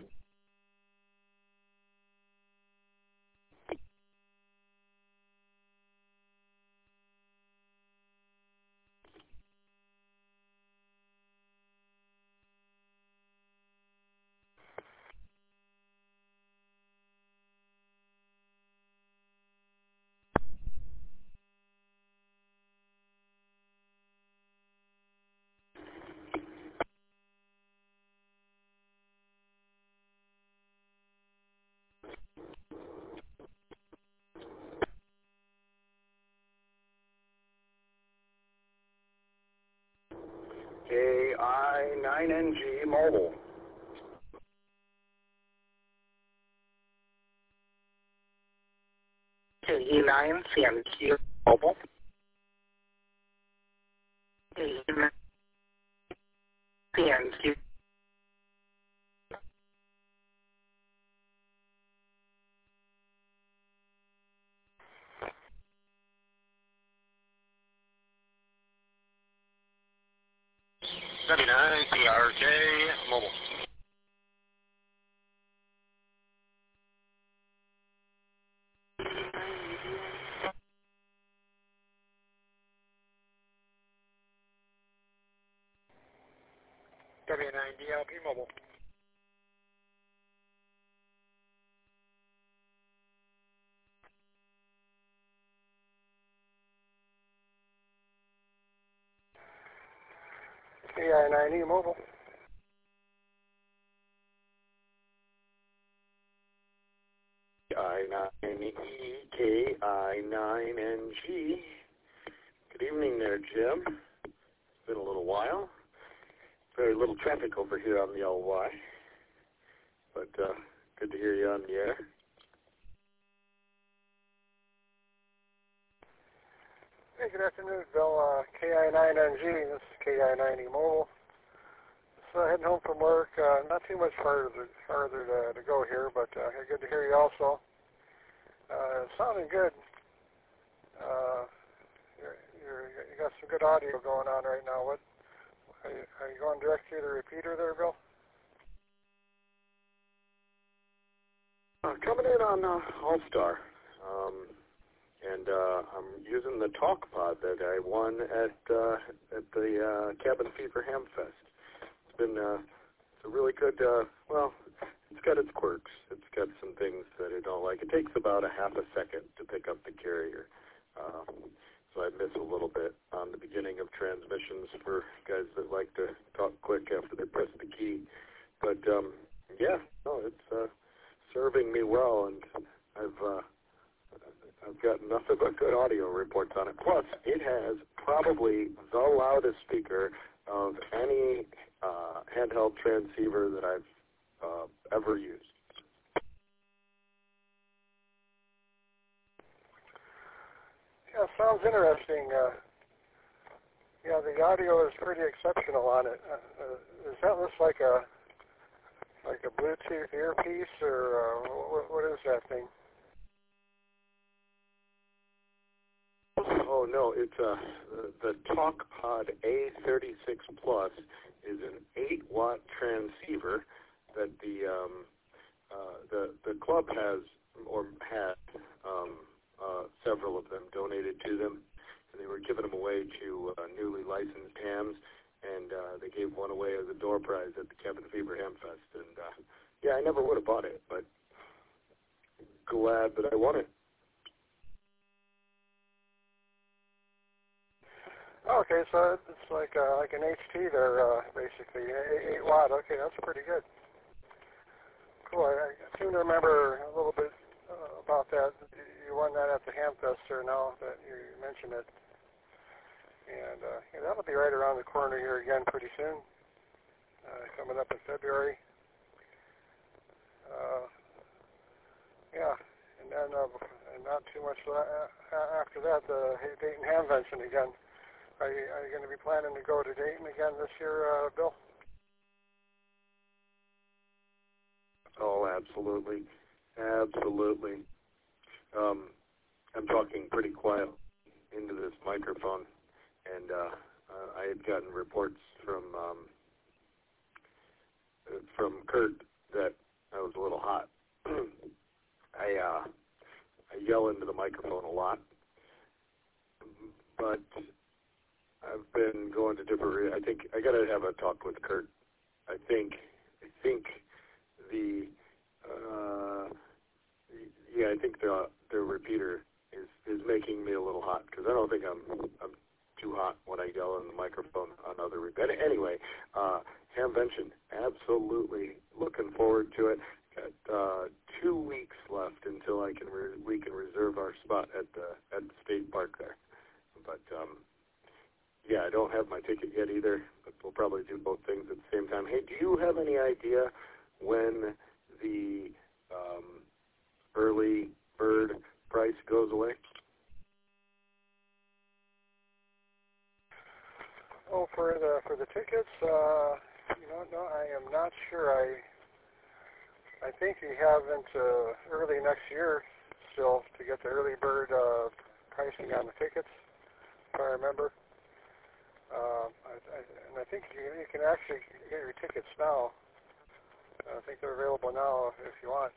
K I nine N G mobile. K E nine C N Q mobile. K E nine C N Q. W nine C R K mobile. W nine D L P mobile. K I nine E mobile. I nine E K I nine N G. Good evening there, Jim. It's been a little while. Very little traffic over here on the L Y. But uh, good to hear you on the air. Hey, good afternoon, Bill. Uh, K I nine N G. This is K I ninety Mobile. Just uh, heading home from work. Uh, not too much farther, farther to, to go here, but uh, good to hear you also. Uh, sounding good. Uh, you're, you're, you got some good audio going on right now. What are you, are you going direct to the repeater there, Bill? Uh, coming in on uh, All-Star. Um, and uh, I'm using the talk pod that I won at uh, at the uh, Cabin Fever Hamfest. It's been uh, it's a really good, uh, well, it's got its quirks. It's got some things that I don't like. It takes about a half a second to pick up the carrier. Uh, so I miss a little bit on the beginning of transmissions for guys that like to talk quick after they press the key. But, um, yeah, no, it's uh, serving me well, and I've uh, I've got nothing but good audio reports on it. Plus, it has probably the loudest speaker of any uh, handheld transceiver that I've uh, ever used. Yeah, sounds interesting. Uh, yeah, the audio is pretty exceptional on it. Uh, uh, does that look like a like a Bluetooth earpiece, or uh, what, what is that thing? Oh no, it's uh, the TalkPod A thirty-six Plus is an eight watt transceiver that the um, uh, the the club has or had um, uh, several of them donated to them, and they were giving them away to uh, newly licensed hams, and uh, they gave one away as a door prize at the Cabin Fever Hamfest, and uh, yeah, I never would have bought it, but glad that I won it. Okay, so it's like uh, like an H T there, uh, basically, eight watt. Okay, that's pretty good. Cool. I, I seem to remember a little bit uh, about that. You won that at the Hamfest, sir. Now that you mentioned it, and uh, yeah, that'll be right around the corner here again pretty soon. Uh, coming up in February. Uh, yeah, and then uh, and not too much uh, after that, the Dayton Hamvention again. Are you, are you going to be planning to go to Dayton again this year, uh, Bill? Oh, absolutely. Absolutely. Um, I'm talking pretty quiet into this microphone, and uh, uh, I had gotten reports from um, from Kurt that I was a little hot. I, uh, I yell into the microphone a lot, but I've been going to different. Re- I think I got to have a talk with Kurt. I think. I think the. Uh, yeah, I think the the repeater is, is making me a little hot because I don't think I'm I'm too hot when I yell in the microphone on other repeaters. Anyway, uh, Hamvention, absolutely looking forward to it. Got uh, two weeks left until I can re- we can reserve our spot at the at the state park there, but. Um, Yeah, I don't have my ticket yet either, but we'll probably do both things at the same time. Hey, do you have any idea when the um, early bird price goes away? Oh, for the for the tickets, uh, you know, no, I am not sure. I I think you have into early next year still to get the early bird uh, pricing on the tickets, if I remember. Uh, I, I, and I think you, you can actually get your tickets now. I think they're available now if you want.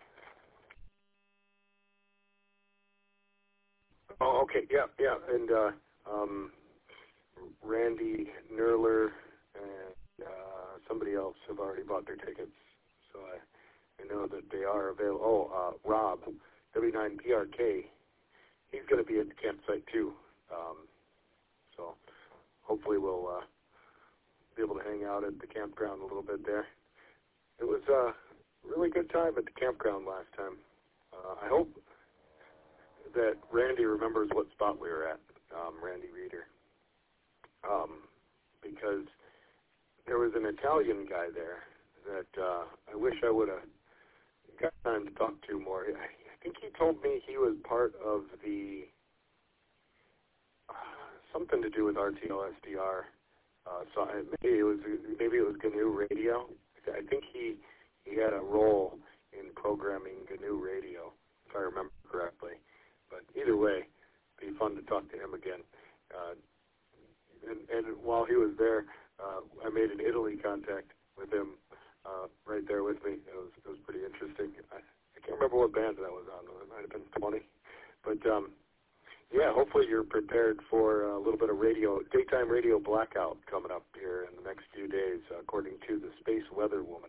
Oh, okay, yeah, yeah, and uh, um, Randy Nerler and uh, somebody else have already bought their tickets, so I, I know that they are available. Oh, uh, Rob, W nine P R K, he's going to be at the campsite too, um, so hopefully we'll uh, be able to hang out at the campground a little bit there. It was a really good time at the campground last time. Uh, I hope that Randy remembers what spot we were at, um, Randy Reeder, um, because there was an Italian guy there that uh, I wish I would have got time to talk to more. I, I think he told me he was part of the uh, something to do with R T O S D R. Uh, so I, maybe it was maybe it was G N U Radio. I think he he had a role in programming G N U Radio, if I remember correctly. But either way, it'd be fun to talk to him again. Uh, and, and while he was there, uh, I made an Italy contact with him uh, right there with me. It was it was pretty interesting. I, I can't remember what band that was on. It might have been twenty. But um, yeah, hopefully you're prepared for a little bit of radio, daytime radio blackout coming up here in the next few days, according to the Space Weather Woman.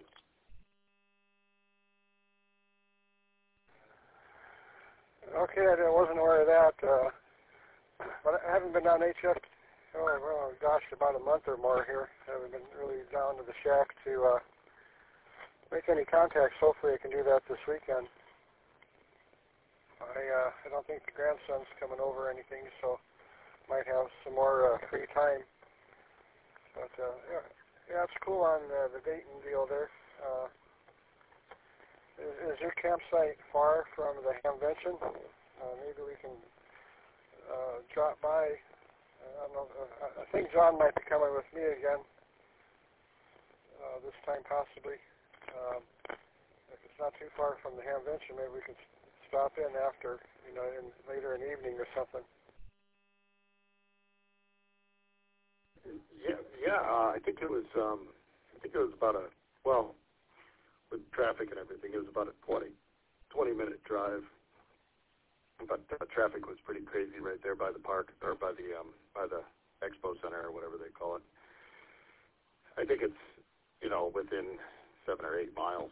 Okay, I wasn't aware of that, uh, but I haven't been down H F, oh, well, gosh, about a month or more here. I haven't been really down to the shack to uh, make any contacts. Hopefully I can do that this weekend. I uh, I don't think the grandson's coming over or anything, so might have some more uh, free time. But uh, yeah, yeah, it's cool on uh, the Dayton deal there. Uh, is, is your campsite far from the Hamvention? Uh, maybe we can uh, drop by. Uh, I don't know. Uh, I think John might be coming with me again uh, this time, possibly. Um, if it's not too far from the Hamvention, maybe we can stop in after, you know, in, later in the evening or something. Yeah, yeah. Uh, I think it was. Um, I think it was about a. Well, with traffic and everything, it was about a twenty, twenty minute drive. But uh, traffic was pretty crazy right there by the park or by the um, by the expo center or whatever they call it. I think it's, you know, within seven or eight miles.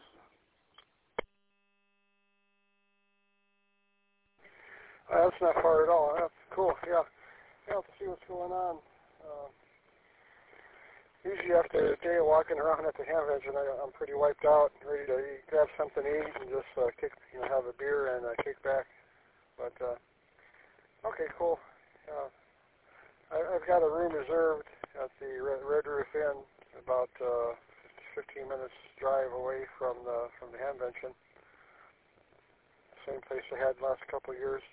Uh, that's not far at all. That's cool. Yeah, yeah. Let's see what's going on. Uh, usually after a day of walking around at the Hamvention, I, I'm pretty wiped out, ready to eat, grab something to eat, and just uh, kick, you know, have a beer and uh, kick back. But uh, okay, cool. Uh, I, I've got a room reserved at the Red, Red Roof Inn, about uh, fifteen minutes drive away from the from the Hamvention. Same place I had the last couple of years.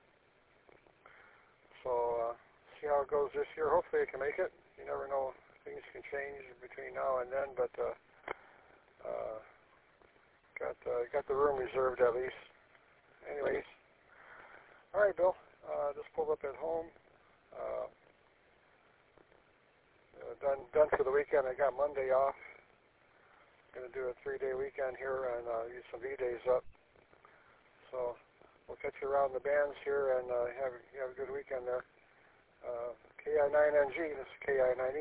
So uh, see how it goes this year. Hopefully I can make it. You never know. Things can change between now and then, but uh, uh, got uh, got the room reserved at least. Anyways, all right, Bill. Uh, just pulled up at home. Uh, uh, done done for the weekend. I got Monday off. Going to do a three-day weekend here and uh, use some V-days up. So we'll catch you around the bands here and uh, have, have a good weekend there. Uh, K I nine N G, this is K I ninety.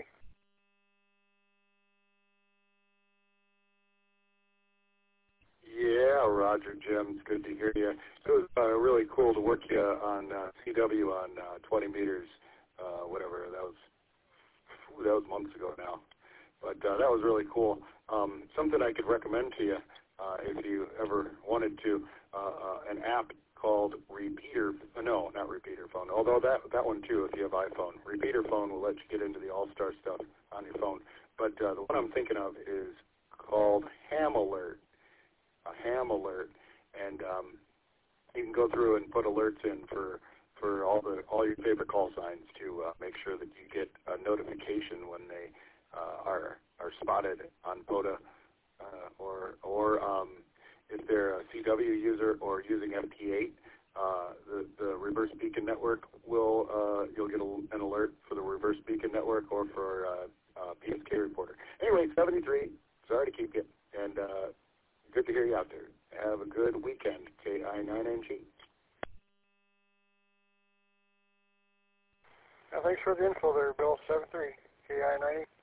Yeah, Roger, Jim, it's good to hear you. It was uh, really cool to work you on uh, C W on uh, twenty meters, uh, whatever, that was that was months ago now. But uh, that was really cool. Um, something I could recommend to you uh, if you ever wanted to, uh, uh, an app called Repeater, uh, no, not Repeater Phone, although that that one too if you have iPhone. Repeater Phone will let you get into the all-star stuff on your phone. But uh, the one I'm thinking of is called Ham Alert. A ham alert, and um, you can go through and put alerts in for for all the all your favorite call signs to uh, make sure that you get a notification when they uh, are are spotted on P O D A, uh, or or um, if they're a C W user or using F T eight, uh, the the reverse beacon network will uh, you'll get a, an alert for the reverse beacon network or for uh, uh, P S K reporter. Anyway, seventy-three. Sorry to keep you and. Uh, Good to hear you out there. Have a good weekend, K I nine N G. Yeah, thanks for the info there, Bill. seven three, K I ninety.